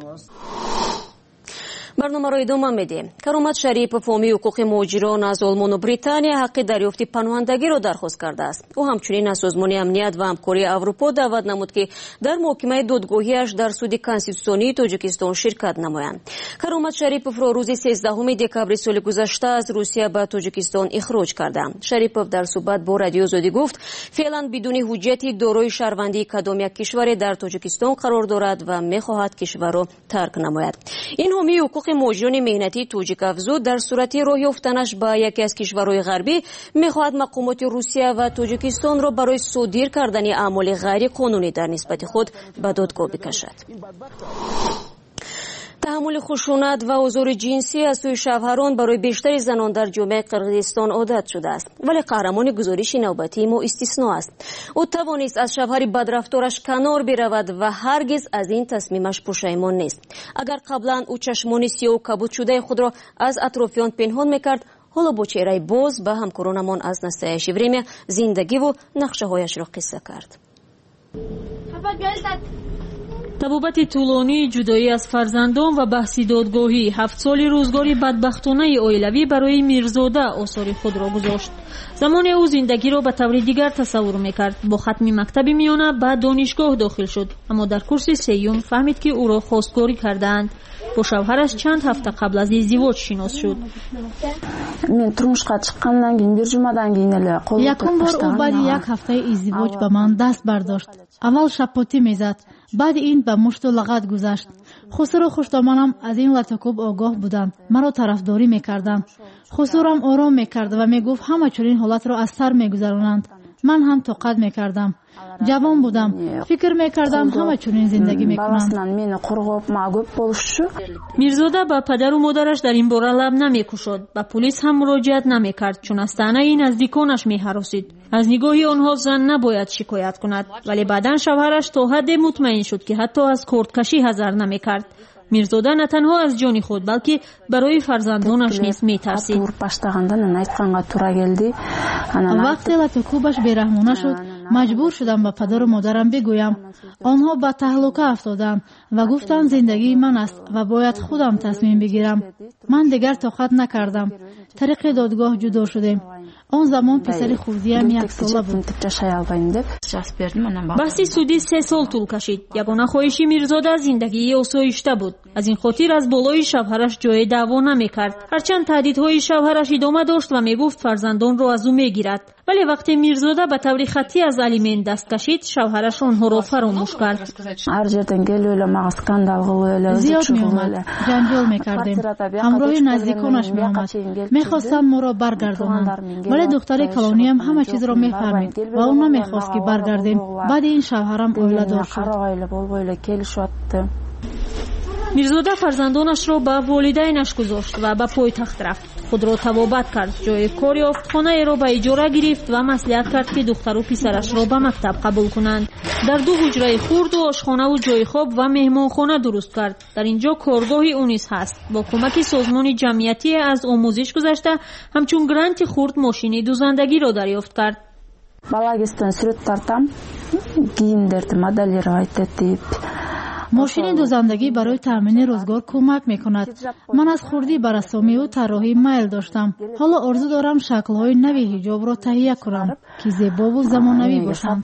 برنامه را ادامه میدیم. کرامت شریپов حامی حقوق مهاجران از آلمان و بریتانیا حق دریافت پناهندگی را درخواست کرده است. او همچنین از سازمان امنیت و همکاری اروپا دعوت نمود که در محکمه دادگاهیش در سود کنستیتوسیونی تاجیکستان شرکت نمایند. کرامت شریپов را روز 13 دکبر سال گذشته از روسیه به تاجیکستان اخراج کردند. شریپov در صحبت با رادیو آزادی گفت فعلا بدون حجتی دارای شهروندی کدام یک کشور در تاجیکستان قرار دارد و می‌خواهد کشور را ترک نماید. این حامی حقوق مهاجران مهنتی توجیک افزود در صورت راه یافتنش به یکی از کشورهای غربی می‌خواهد مقامات روسیه و تاجیکستان را برای صادر کردن اعمال غیر قانونی در نسبت خود به دادگاه بکشد. تحمل خشونت و آزار جنسی از سوی شوهران برای بیشتر زنان در جامعه قرقیزستان عادت شده است، ولی قهرمان گزارش نوبتی ما استثنا است. او توانست از شوهر بدرفتارش کنار برود و هرگز از این تصمیمش پشیمان نیست. اگر قبلا او چشمان سیاه و کبود شده خود را از اطرافیان پنهان میکرد، حالا با چهره باز به همکارانمان از نصایح وریم زندگی و نقشه هایش را قصه کرد. طبابت طولانی جدایی از فرزندان و بحثی دادگاهی 7 سال روزگاری بدبختانه عائلوی برای میرزاده آثار خود را گذاشت. زمان او زندگی را به طور دیگر تصور میکرد. با ختم مکتب میانه به دانشگاه داخل شد، اما در کورس سیوم فهمید که او را خواستگاری کردند. با شوهرش چند هفته قبل از ازدواج شناس شد. یکم بار او بعد یک هفته ازدواج به من دست برداشت. اول شپاتی میزد، بعد این به مشت و لغت گذشت. خسرو خوشدامانم از این لطکوب آگاه بودند. مرا طرفداری میکردند. خسرم آرام میکرد و میگفت همه چنین حالت را از سر میگذرانند. من هم طاقت میکردم. جوان بودم، فکر میکردم همه چنین زندگی میکنند. میرزاده با پدر و مادرش در این باره لب نمیکشد. به پلیس هم مراجعت نمیکرد، چون از طعنه نزدیکانش میهراسید. از نگاهی آنها زن نباید شکایت کند، ولی بعداً شوهرش تا حد مطمئن شد که حتی از کردکشی حذر نمیکرد. میرزاده نه تنها از جان خود بلکه برای فرزندانش نیز میترسید. وقتی لطکوبش بیرحمانه شد، مجبور شدم به پدر و مادرم بگویم. آنها به تهلکه افتادند و گفتند زندگی من است و باید خودم تصمیم بگیرم. من دیگر طاقت نکردم. طریق دادگاه جدا شدیم. آن زمان پسر خوردیم 1 ساله بود. بحث سودی 3 سال طول کشید. یگانه خواهش میرزاده زندگی آسایشته بود. از این خاطر از بالای شوهرش جای دعوا نمیکرد. هرچند تهدیدهای شوهرش ادامه داشت و میگفت فرزندان را از او میگیرد. ولی وقتی میرزاده به طور خطی از الیمن دست کشید، شوهرش آنها را فراموش کرد. زیاد می‌آمد، جنجال می‌کردیم. همراه نزدیکانش می‌آمد. می‌خواستند ما را برگردانند. ولی دختر کلانی هم همه چیز را می‌فهمید و او نمی‌خواست که برگردیم. بعد این شوهرم اویله دار شد. мирзода фарзандонашро ба волидайнаш гузошт ва ба пойтахт рафт. худро тавобат кард, ҷои кор ёфт, хонаеро ба иҷора гирифт ва маслиҳат кард ки духтару писарашро ба мактаб қабул кунанд. дар 2 ҳуҷраи хурду ошхонаву ҷойи хоб ва меҳмонхона дуруст кард. дар ин ҷо коргоҳи ӯ низ ҳаст. бо кӯмаки созмони ҷамъиятие аз омӯзиш гузашта ҳамчун гранти хурд мошини дузандагиро дарёфт кард. балагистон сурат тартам, кийимдерди моделиро айтетип. мошини дузандагӣ барои таъмини рӯзгор кӯмак мекунад. ман аз хурдӣ ба расомию тарроҳӣ майл доштам. ҳоло орзу дорам шаклҳои нави ҳиҷобро таҳия кунам ки зебову замонавӣ бошанд.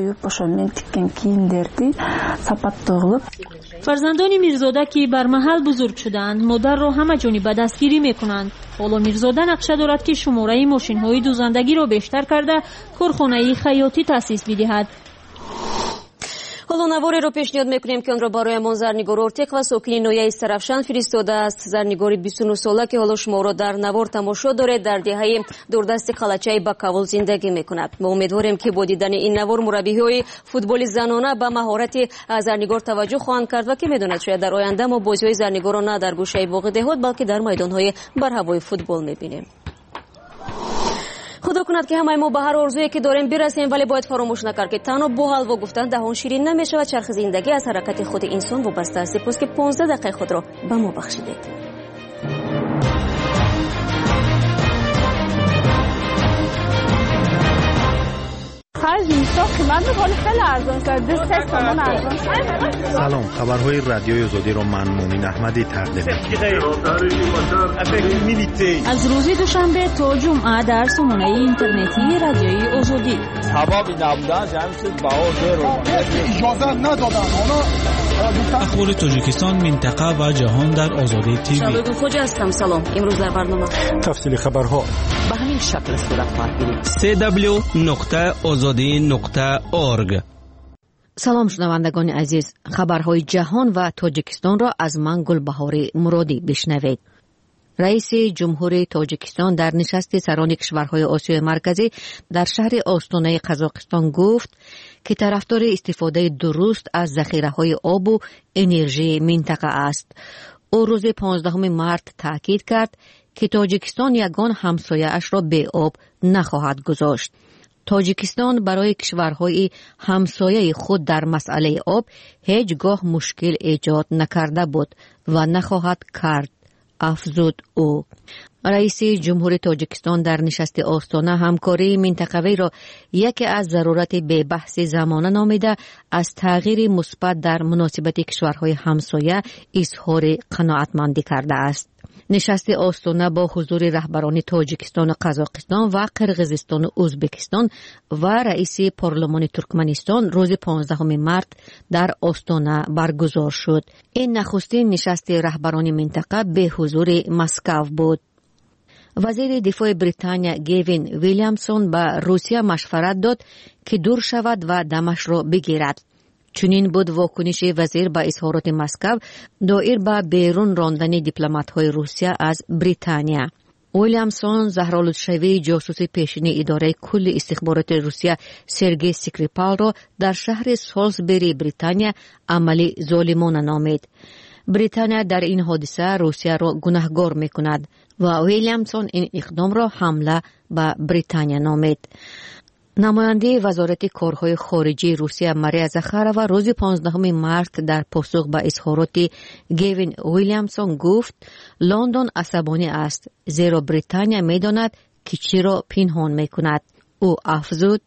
фарзандони мирзода ки бар маҳал бузург шуданд, модарро ҳамаҷониба дастгирӣ мекунанд. ҳоло мирзода нақша дорад ки шумораи мошинҳои дузандагиро бештар карда корхонаи хаётӣ таъсис бидиҳад. ҳоло навореро пешниҳод мекунем ки онро бароямон зарнигор ортеқ ва сокини ноҳияи Сарафшан фиристодааст. зарнигори 29 сола ки ҳоло шуморо дар навор тамошо доред, дар деҳаи дурдасти қалачаи Бакавул зиндагӣ мекунад. мо умедворем ки бо дидани ин навор мураббиҳои футболи занона ба маҳорати зарнигор таваҷҷӯҳ хоҳанд кард ва ки медонад, шояд дар оянда мо бозиҳои зарнигорро на дар гӯшаи боғи деҳот, балки дар майдонҳои барҳавои футбол мебинем. худо кунад ки ҳамаи мо ба ҳар орзуе ки дорем бирасем, вале бояд фаромӯш накард ки танҳо бо ҳалво гуфтан даҳон ширин намешавад. чархи зиндагӣ аз ҳаракати худи инсон вобаста аст. сипос ки 15 дақиқаи худро ба мо бахшидед. سلام، خبرهای رادیوی آزادی را من مومن احمدی تقدیم می‌کنم. از روز دوشنبه تا جمعه در سامانه اینترنتی رادیوی آزادی. سبب نبودن جمعیت بهادر رو اجازه ندادن. اخبار تاجیکستان، منطقه و جهان در آزادی تیوی. شالوی خوجا هستم. سلام. امروز در برنامه تفصیل خبرها به همین شکل صورت خواهد گرفت. www.azadi.org. салом шунавандагони азиз, хабарҳои ҷаҳон ва тоҷикистонро аз ман Гулбаҳори Муродӣ бишнавед. раиси ҷумҳури Тоҷикистон дар нишасти сарони кишварҳои Осиёи марказӣ дар шаҳри Остонаи Қазоқистон гуфт, ки тарафдори истифодаи дуруст аз захираҳои обу энержии минтақа аст. ӯ рӯзи 15 март таъкид кард, ки Тоҷикистон ягон ҳамсояашро беоб нахоҳад гузошт. тоҷикистон барои кишварҳои ҳамсояи худ дар масъалаи об ҳеҷ гоҳ мушкил эҷод накарда буд ва нахоҳад кард, афзуд ӯ. раиси ҷумҳури Тоҷикистон дар нишасти Остона ҳамкории минтақавиро яке аз зарурати бебаҳси замона номида, аз тағйири мусбат дар муносибати кишварҳои ҳамсоя изҳори қаноатмандӣ кардааст. нишасти Остона бо ҳузури раҳбарони Тоҷикистону Қазоқистон ва Қирғизистону Ӯзбекистон ва раиси парлумони Туркманистон рӯзи 15 март дар Остона баргузор шуд. ин нахустин нишасти раҳбарони минтақа бе ҳузури Москав буд. вазири дифои Британия Гевин Вилямсон ба Русия машварат дод, ки дур шавад ва дамашро бигирад. чунин буд вокуниши вазир ба изҳороти Москав доир ба берун рондани дипломатҳои Русия аз Британия. Уильямсон заҳролудшавии ҷосуси пешини идораи кулли истихбороти Русия Сергей Скрипалро дар шаҳри Солсбери, Британия, амали золимона номид. британия дар ин ҳодиса Русияро гунаҳгор мекунад ва Уильямсон ин иқдомро ҳамла ба Британия номид. намояндаи вазорати корҳои хориҷии Русия Мария Захарова рӯзи 15 март дар посух ба изҳороти Гевин Уильямсон гуфт, Лондон асабонӣ аст, зеро Британия медонад, ки чиро пинҳон мекунад. ӯ афзуд: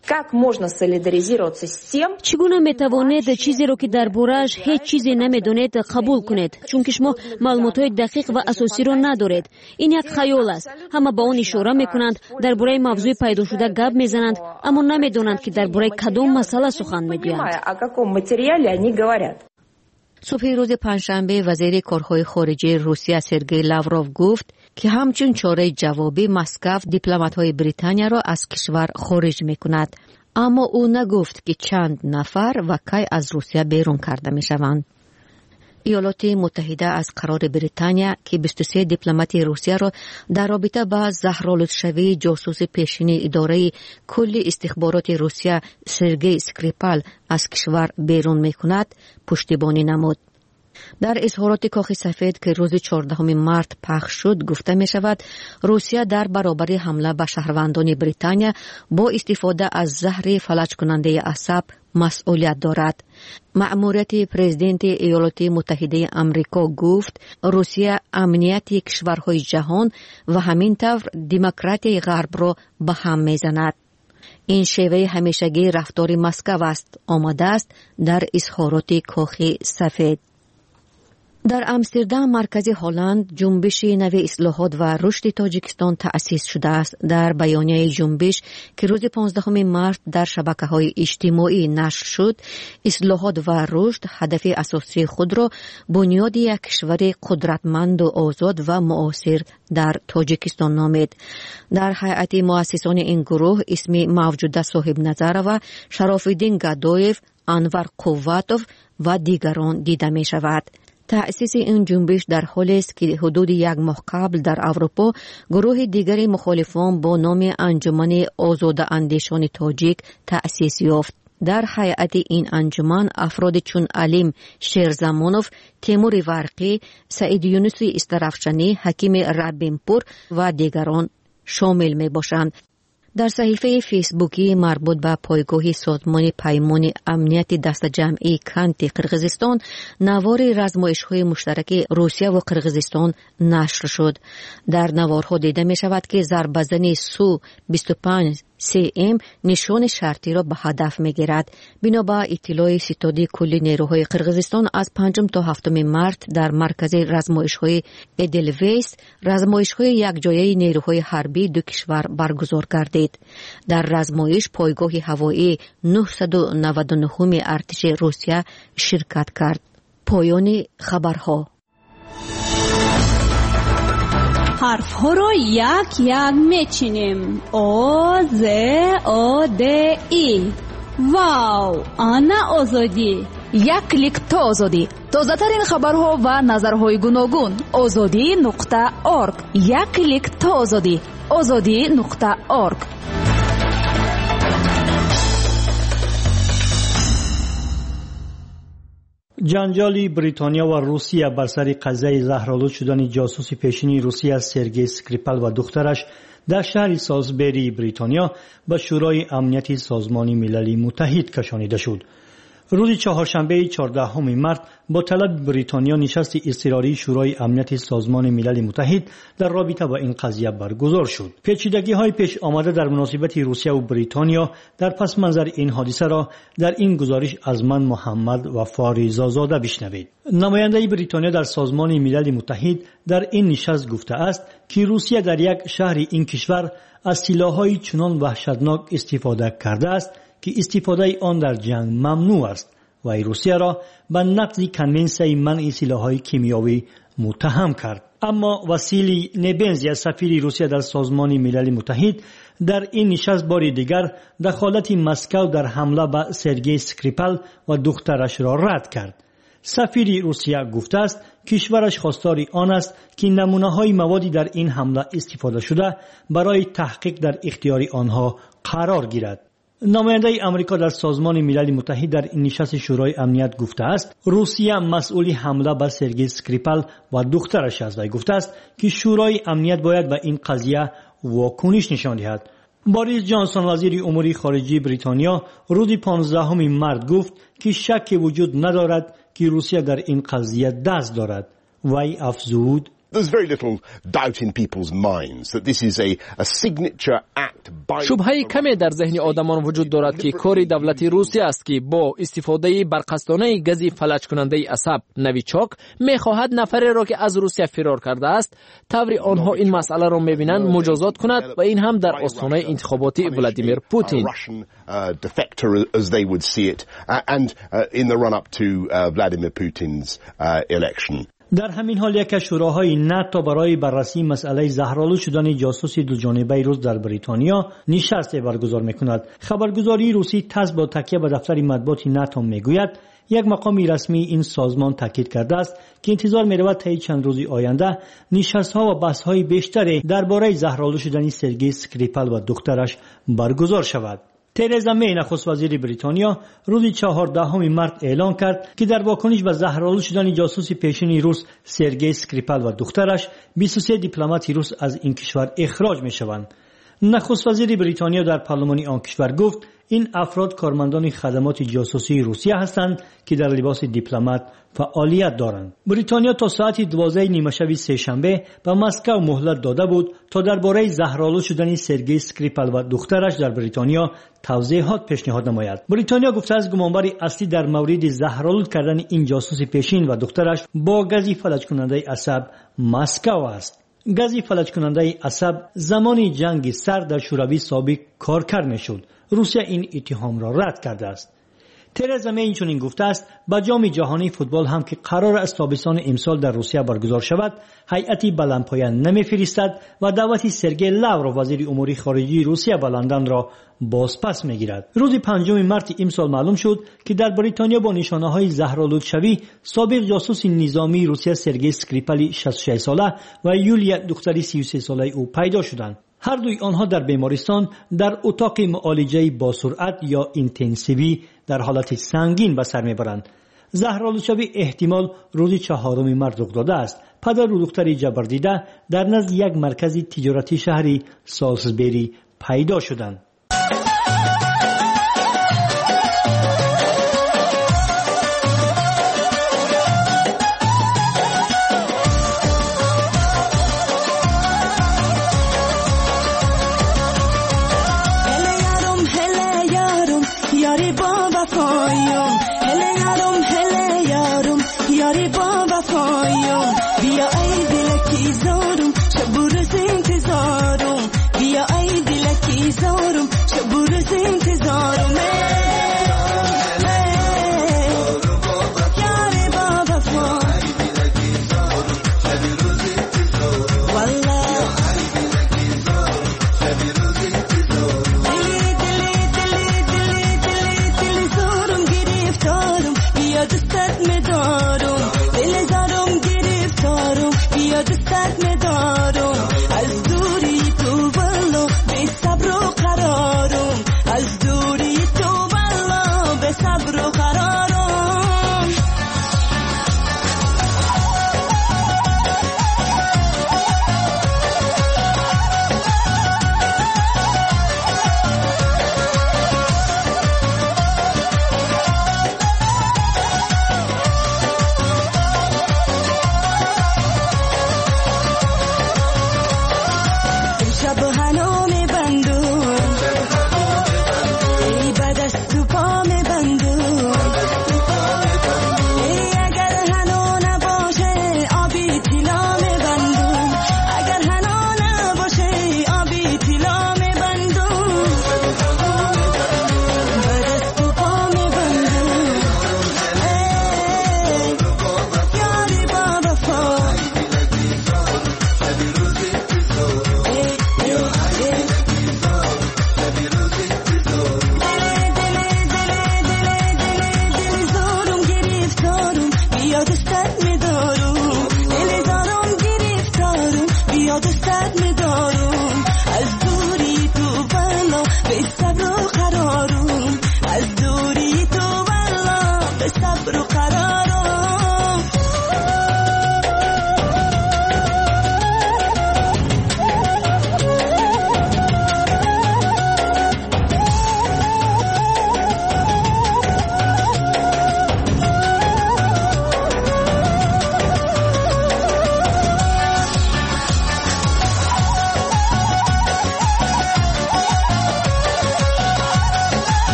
чӣ гуна метавонед чизеро ки дар борааш ҳеҷ чизе намедонед қабул кунед, чунки шумо маълумотҳои дақиқ ва асосиро надоред. ин як хаёл аст. ҳама ба он ишора мекунанд, дар бораи мавзӯи пайдошуда гап мезананд, аммо намедонанд ки дар бораи кадом масъала сухан мегӯянд. субҳи рӯзи панҷшанбе вазири корҳои хориҷии Русия Сергей Лавров гуфт, ки ҳамчун чораи ҷавобӣ Москав дипломатҳои Британияро аз кишвар хориҷ мекунад. аммо ӯ нагуфт, ки чанд нафар ва кай аз Русия берун карда мешаванд. ایالات متحده از قرار بریتانیا که 23 دیپلمات روسیه را در رابطه با زهرآلودشوی جاسوس پیشین اداره کل استخبارات روسیه سرگئی اسکریپال از کشور بیرون میکند پشتیبانی نمود. در اظهارات کاخ سفید که روز 14 مارت پخش شد گفته می شود روسیه در برابر حمله به شهروندان بریتانیا با استفاده از زهر فلج کننده عصب مسئولیت دارد. مأموریت پرزیدنت ایالات متحده آمریکا گفت روسیه امنیت کشورهای جهان و همینطور دموکراسی غرب را به هم میزند. این شیوه همیشگی رفتار مسکو است، آمده است در اظهارات کاخ سفید. در امستردام مرکز هلند جنبش نوی اصلاحات و رشد تاجیکستان تأسیس شده است. در بیانیه جنبش که روز 15 مارس در شبکه‌های اجتماعی نشر شد، اصلاحات و رشد هدف اساسی خود را بنیاد یک کشور قدرتمند و آزاد و معاصر در تاجیکستان نامید. در هیئت مؤسسان این گروه اسم موجوده صاحب نظر و شراف‌الدین گدایف، انور قوتوف و دیگران دیده می شود. تأسیس این جنبش در حالی است که حدود یک ماه قبل در اروپا گروه دیگری مخالفان با نام انجمن آزاده اندیشان تاجیک تأسیس یافت. در هیئت این انجمن افراد چون علیم شیرزمانوف، تیمور ورقی، سعید یونسی استرافشانی، حکیم ربینپور و دیگران شامل می باشند. در صحیفه فیسبوکی مربوط به پایگاه سازمان پیمان امنیت دست جمعی کنت قرقیزستان نوار رزمایش‌های مشترک روسیه و قرقیزستان نشر شد. در نوارها دیده می شود که ضربه‌زنی سو 25 CM نشان شرطی را به هدف می گیرد. بنابر اطلاع ستاد کلی نیروهای قرقیزستان از 5 تا 7 مارس در مرکز رزمایش‌های ادلویس رزمایش‌های یکجایی نیروهای حربی دو کشور برگزار گردید. در رزمایش پایگاه هوایی 999 ارتش روسیه شرکت کرد. پایان خبرها. حرف ها رو یک یک میچینیم. او ز او د ای. واو، آنا آزادی. یک کلیک تا آزادی. تازه ترین خبرها و نظرهای گوناگون. azadi.org. یک کلیک تا آزادی. azadi.org. جنجال بریتانیا و روسیه بر سر قضیه زهرآلود شدن جاسوس پیشین روسیه سرگئی اسکریپال و دخترش در شهر سالزبری بریتانیا به شورای امنیت سازمان ملل متحد کشانیده شد. روز چهارشنبه 14 مارس با طلب بریتانیا نشست اضطراری شورای امنیت سازمان ملل متحد در رابطه با این قضیه برگزار شد. پیچیدگی‌های پیش آمده در مناسبت روسیه و بریتانیا در پس منظر این حادثه را در این گزارش از من محمد و فاریزاده بشنوید. نماینده بریتانیا در سازمان ملل متحد در این نشست گفته است که روسیه در یک شهر این کشور از سلاح‌های چنان وحشتناک استفاده کرده است که استفاده آن در جنگ ممنوع است و روسیه را به نقض کنونسیون منع سلاح‌های کیمیایی متهم کرد. اما واسیلی نبنزی سفیر روسیه در سازمان ملل متحد در این نشست بار دیگر دخالت مسکو در حمله به سرگئی اسکریپال و دخترش را رد کرد. سفیر روسیه گفته است کشورش خواستار آن است که نمونه‌های موادی در این حمله استفاده شده برای تحقیق در اختیار آنها قرار گیرد. نماینده آمریکا در سازمان ملل متحد در این نشست شورای امنیت گفته است روسیه مسئول حمله بر سرگئی اسکریپال و دخترش است و گفته است که شورای امنیت باید به این قضیه واکنش نشان دهد. بوریس جانسون وزیر امور خارجه بریتانیا روز 15 مارس گفت که شک وجود ندارد که روسیه در این قضیه دست دارد. وی افزود There's very little doubt in people's minds that this is a signature act by شبهه کمی در ذهن آدمان وجود دارد که کار دولت روسیه است که با استفاده برقصدانه گاز فلج کننده عصب نویچاک می‌خواهد نفری را که از روسیه فرار کرده است طوری آنها این مسئله را می‌بینند مجازات کند و این هم در آستانه انتخابات ولادیمیر پوتین. defector as they would see it and in the run up to Vladimir Putin's election. در همین حال یک شوراهای ناتو برای بررسی مسئله زهرآلود شدن جاسوس دو جانبه روس در بریتانیا نشست برگزار می‌کند. خبرگزاری روسی تاس با تکیه به دفتر مطبوعات ناتو میگوید یک مقامی رسمی این سازمان تاکید کرده است که انتظار می‌رود طی چند روز آینده نشست‌ها و بحث‌های بیشتری درباره زهرآلود شدن سرگئی اسکریپال و دخترش برگزار شود. ترزا می نخست وزیر بریتانیا روز 14 مارس اعلام کرد که در واکنش به زهرآلود شدن جاسوس پیشین روس سرگئی اسکریپال و دخترش 23 دیپلمات روس از این کشور اخراج می شوند. نخست وزیر بریتانیا در پارلمان آن کشور گفت این افراد کارمندان خدمات جاسوسی روسیه هستند که در لباس دیپلمات فعالیت دارند. بریتانیا تا ساعت 12 نیمه شب سه‌شنبه به مسکو مهلت داده بود تا درباره زهرآلود شدن سرگئی اسکریپال و دخترش در بریتانیا توضیحات پیشنهاد نماید. بریتانیا گفته است گمانبر اصلی در مورد زهرآلود کردن این جاسوس پیشین و دخترش با گازی فلج کننده عصب مسکو است. گازی فلج کننده عصب زمان جنگ سرد در شوروی سابق کارگر میشد. روسیه این اتهام را رد کرده است. ترزا می اینچنین گفته است با جام جهانی فوتبال هم که قرار است تابستان امسال در روسیه برگزار شود، هیئتی بلندپایه نمیفرستد و دعوت سرگئی لاوروف وزیر امور خارجه روسیه به لندن را بازپس میگیرد. روز 5 مارس امسال معلوم شد که در بریتانیا با نشانه‌های زهرآلود شوی سابق جاسوس نظامی روسیه سرگئی اسکریپال 66 ساله و یولیا دختری 33 ساله او پیدا شدند. هر دوی آنها در بیمارستان در اتاق معالجه با سرعت یا اینتنسیوی در حالت سنگین به سر میبرند. زهرآلود شوی احتمال روز 4 مارس رخ داده است. پدر و دختری جبردیده در نزد یک مرکز تجارتی شهری سالزبری پیدا شدند.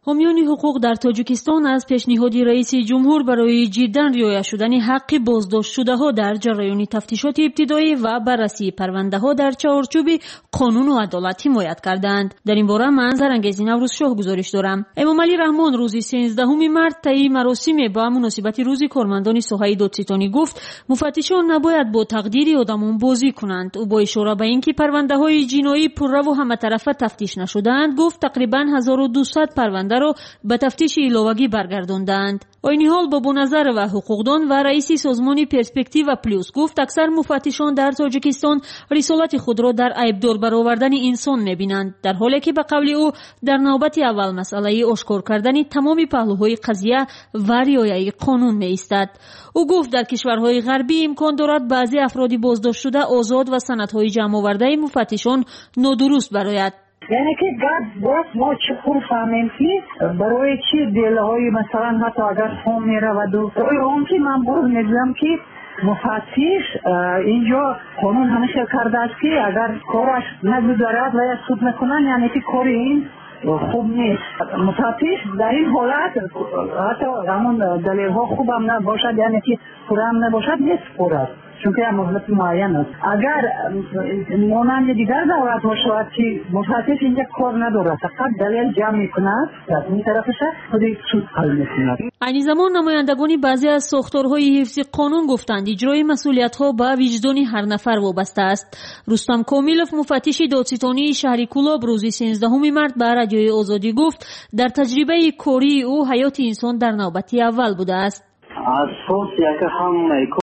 حامیان حقوق در تاجیکستان از پیشنهاد رئیس جمهور برای جداً رعایت شدن حق بازداشت شده ها در جریان تفتیشات ابتدایی و بررسی پرونده ها در چارچوب قانون و عدالت حمایت کردند. در این باره من زرنگیز نوروز شاه گزارش دارم. امام علی رحمان روز 13 مارس طی مراسم با مناسبت روز کارمندان ساحه دادستانی گفت مفتشان نباید با تقدیر آدمان بازی کنند. او با اشاره به اینکه پرونده های جنایی پررو و همه طرفه تفتیش نشدند گفت تقریباً 1200 پرونده را به تفتیش ایلاوگی برگرداندند. این حال بابو نظر و حقوقدان و رئیس سازمان پرسپکتیو پلیس گفت اکثر مفتشان در تاجیکستان رسالت خود را در عیبدار برآوردن انسان می‌بینند، در حالی که به قول او در نوبت اول مسئله آشکار کردن تمام پهلوهای قضیه و رعایت قانون می‌ایستد. او گفت در کشورهای غربی امکان دارد بعضی افراد بازداشت شده آزاد و سندهای جمع آورده مفتشان نادرست برآید. یعنی که باید ما چطور فهمیم که برای چی دلهای مثلا حتی اگر فهم میرود و اون که من باز میگم که مفتش اینجا قانون همیشه کرده است که اگر کارش نگذارد و یا سود نکنن یعنی که کار این خوب نیست. مفتش در این حالت حتی همون دلیل ها خوب هم نباشد یعنی که پوره هم نباشد نیست پوره چون که مهلت معین است. اگر مانند دیگر دولت ها شود که مفتش اینجا کار ندارد فقط دلیل جمع میکند در این طرفش خود سود حل میکند. این زمان نمایندگان بعضی از ساختارهای حفظ قانون گفتند اجرای مسئولیت ها به وجدان هر نفر وابسته است. رستم کاملوف مفتش دادستانی شهر کولاب روز 13 مارس به رادیوی آزادی گفت در تجربه کاری او حیات انسان در نوبت اول بوده است. اساس یک هم